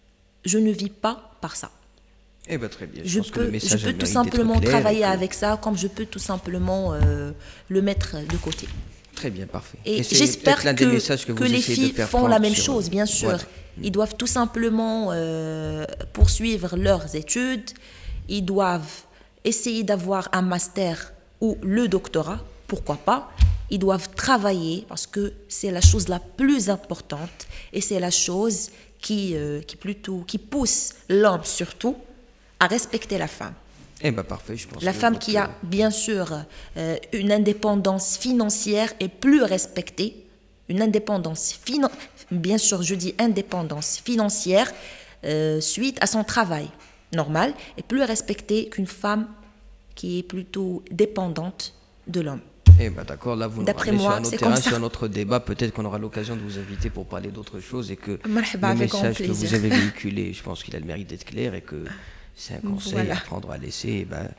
Je ne vis pas par ça. Eh bien très bien, je, Je pense que le peux, je message a peux le tout mérite simplement d'être clair et travailler que- avec ça, comme je peux tout simplement euh, le mettre de côté. Très bien, parfait. Et c'est j'espère peut-être l'un que, des messages que, que vous les essayez filles de faire font la prendre même sur- chose, bien sûr. Voilà. Ils doivent tout simplement euh, poursuivre leurs études. Ils doivent essayer d'avoir un master ou le doctorat, pourquoi pas. Ils doivent travailler parce que c'est la chose la plus importante et c'est la chose qui, euh, qui, plutôt, qui pousse l'homme surtout à respecter la femme. Eh bien parfait, je pense La que femme votre- qui a bien sûr euh, une indépendance financière est plus respectée. Une indépendance financière, bien sûr je dis indépendance financière, euh, suite à son travail normal, est plus respectée qu'une femme qui est plutôt dépendante de l'homme. Eh ben d'accord, là vous nous D'après ramenez moi, sur un autre c'est terrain, comme ça. sur un autre débat. Peut-être qu'on aura l'occasion de vous inviter pour parler d'autres choses et que Marhaba, le avec grand message que vous plaisir. avez véhiculé, je pense qu'il a le mérite d'être clair et que c'est un conseil Voilà. à prendre, à laisser. Eh ben,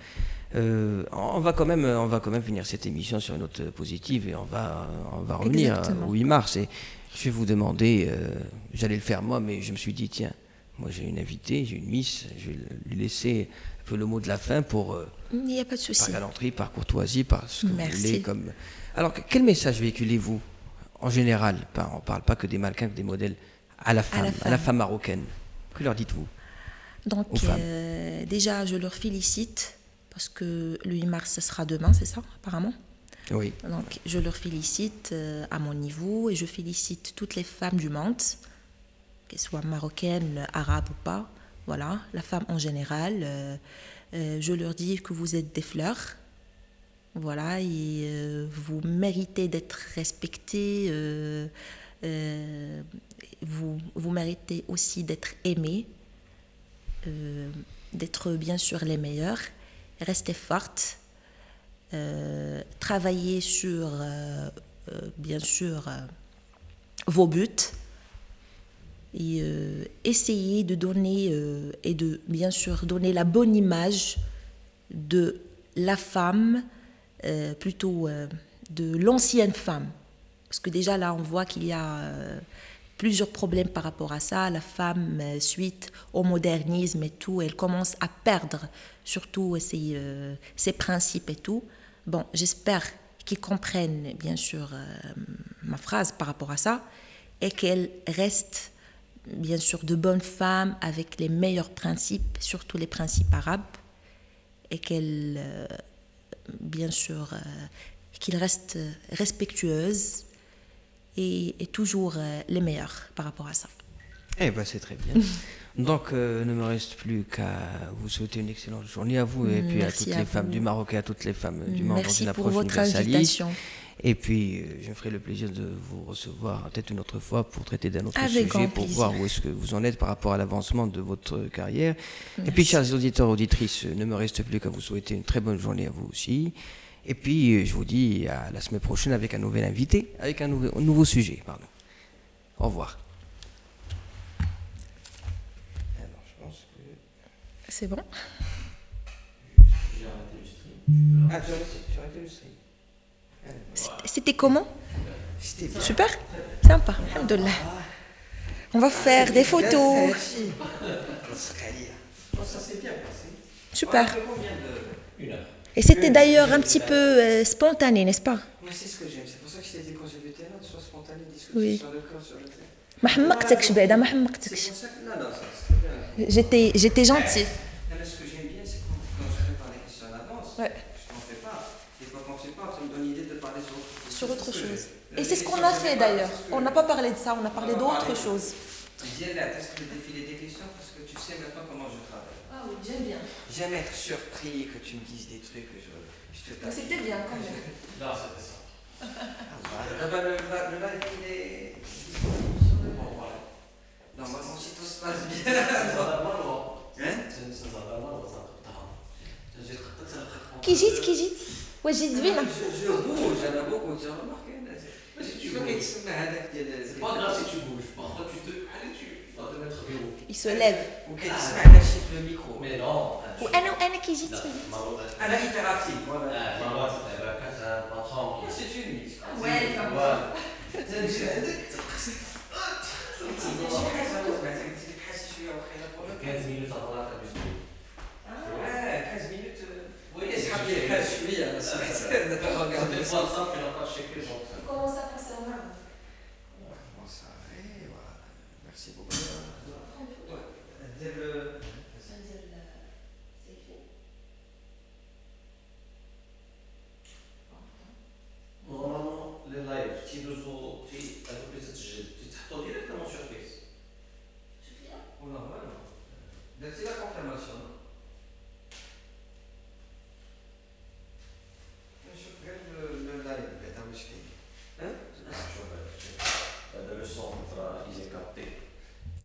Euh, on va quand même, on va quand même finir cette émission sur une note positive et on va, on va revenir Exactement. au huit mars. Et je vais vous demander, euh, j'allais le faire moi, mais je me suis dit tiens, moi j'ai une invitée, j'ai une miss, je vais lui laisser un peu le mot de la fin pour euh, Il n'y a pas de souci. par galanterie, par courtoisie, par ce que Merci. vous voulez. Comme... Alors quel message véhiculez-vous en général? On ne parle pas que des mannequins, que des modèles à la femme, à la femme, à la femme marocaine. Que leur dites-vous? Donc euh, déjà, je leur félicite. Parce que le huit mars, ce sera demain, c'est ça, apparemment? Oui. Donc, je leur félicite euh, à mon niveau et je félicite toutes les femmes du monde, qu'elles soient marocaines, arabes ou pas. Voilà, la femme en général. Euh, euh, je leur dis que vous êtes des fleurs. Voilà, et euh, vous méritez d'être respectées. Euh, euh, vous, vous méritez aussi d'être aimées, euh, d'être bien sûr les meilleures. Restez forte, euh, travaillez sur, euh, euh, bien sûr, euh, vos buts et euh, essayez de donner, euh, et de, bien sûr, donner la bonne image de la femme, euh, plutôt euh, de l'ancienne femme. Parce que déjà là, on voit qu'il y a euh, plusieurs problèmes par rapport à ça. La femme, euh, suite au modernisme et tout, elle commence à perdre surtout ses, euh, ses principes et tout. Bon, j'espère qu'ils comprennent bien sûr euh, ma phrase par rapport à ça et qu'elles restent bien sûr de bonnes femmes avec les meilleurs principes, surtout les principes arabes, et qu'elles, euh, bien sûr, euh, qu'ils restent respectueuses et, et toujours euh, les meilleurs par rapport à ça. Eh bien, c'est très bien. Donc, euh, ne me reste plus qu'à vous souhaiter une excellente journée à vous et puis Merci à toutes à les vous. femmes du Maroc et à toutes les femmes du monde Merci de la pour proche votre invitation. Et puis, euh, je me ferai le plaisir de vous recevoir peut-être une autre fois pour traiter d'un autre Avec sujet, pour voir où est-ce que vous en êtes par rapport à l'avancement de votre carrière. Merci. Et puis, chers auditeurs, auditrices, ne me reste plus qu'à vous souhaiter une très bonne journée à vous aussi. Et puis, je vous dis à la semaine prochaine avec un nouvel invité, avec un nouveau, un nouveau sujet. Pardon. Au revoir. C'est bon. J'ai arrêté le stream. Ah, tu as arrêté le stream. C'était comment? C'était bien. Super. Sympa. Alhamdoulilah. On va faire des photos. Ça s'est bien passé. Super. Une heure. Et c'était d'ailleurs un petit peu euh, spontané, n'est-ce pas? Oui, c'est ce que j'aime. C'est pour ça que je t'ai dit quand j'ai vu tes notes, soit spontané, discuter Oui. sur le corps, sur le fait. ما حمقتكش بعدا ما حمقتكش. Non, non, ça c'est bien. J'étais j'étais gentille. Mais ce que j'aime bien, c'est quand, quand je prépare les questions à l'avance, Ouais. je t'en fais pas. Des fois, quand je sais pas, ça me donne l'idée de parler sur autre chose. Sur autre chose. Et c'est ce qu'on a fait d'ailleurs. On n'a pas parlé de ça, on a parlé d'autre chose. Viens là, teste le défilé des questions parce que tu sais maintenant comment je travaille. Ah oui, j'aime bien. J'aime être surpris que tu me dises des trucs que je, je te tape. Mais c'était bien quand même. Non, c'était ça. Ah bah, le, le live, il est... Non, moi, si tout se passe bien... كي جيت كي جيت واش جيت زوينه. Je bouge, j'en ai beaucoup, tu as remarqué. Je veux qu'il se met avec des... C'est pas grave si tu bouges. Parfois, tu te... Allez, tu vas te mettre verrou. Il se lève. Ou qu'il se met avec le micro. Mais non. وانا وانا كي جيت كي جيت. Elle est hyperactive, voilà. C'est une mise. Ouais, ça va. quinze minutes avant la table. Ouais, quinze minutes. Oui, c'est bien. Je suis bien. C'est pas ça. Regarde. C'est pas ça, puis on va pas checker.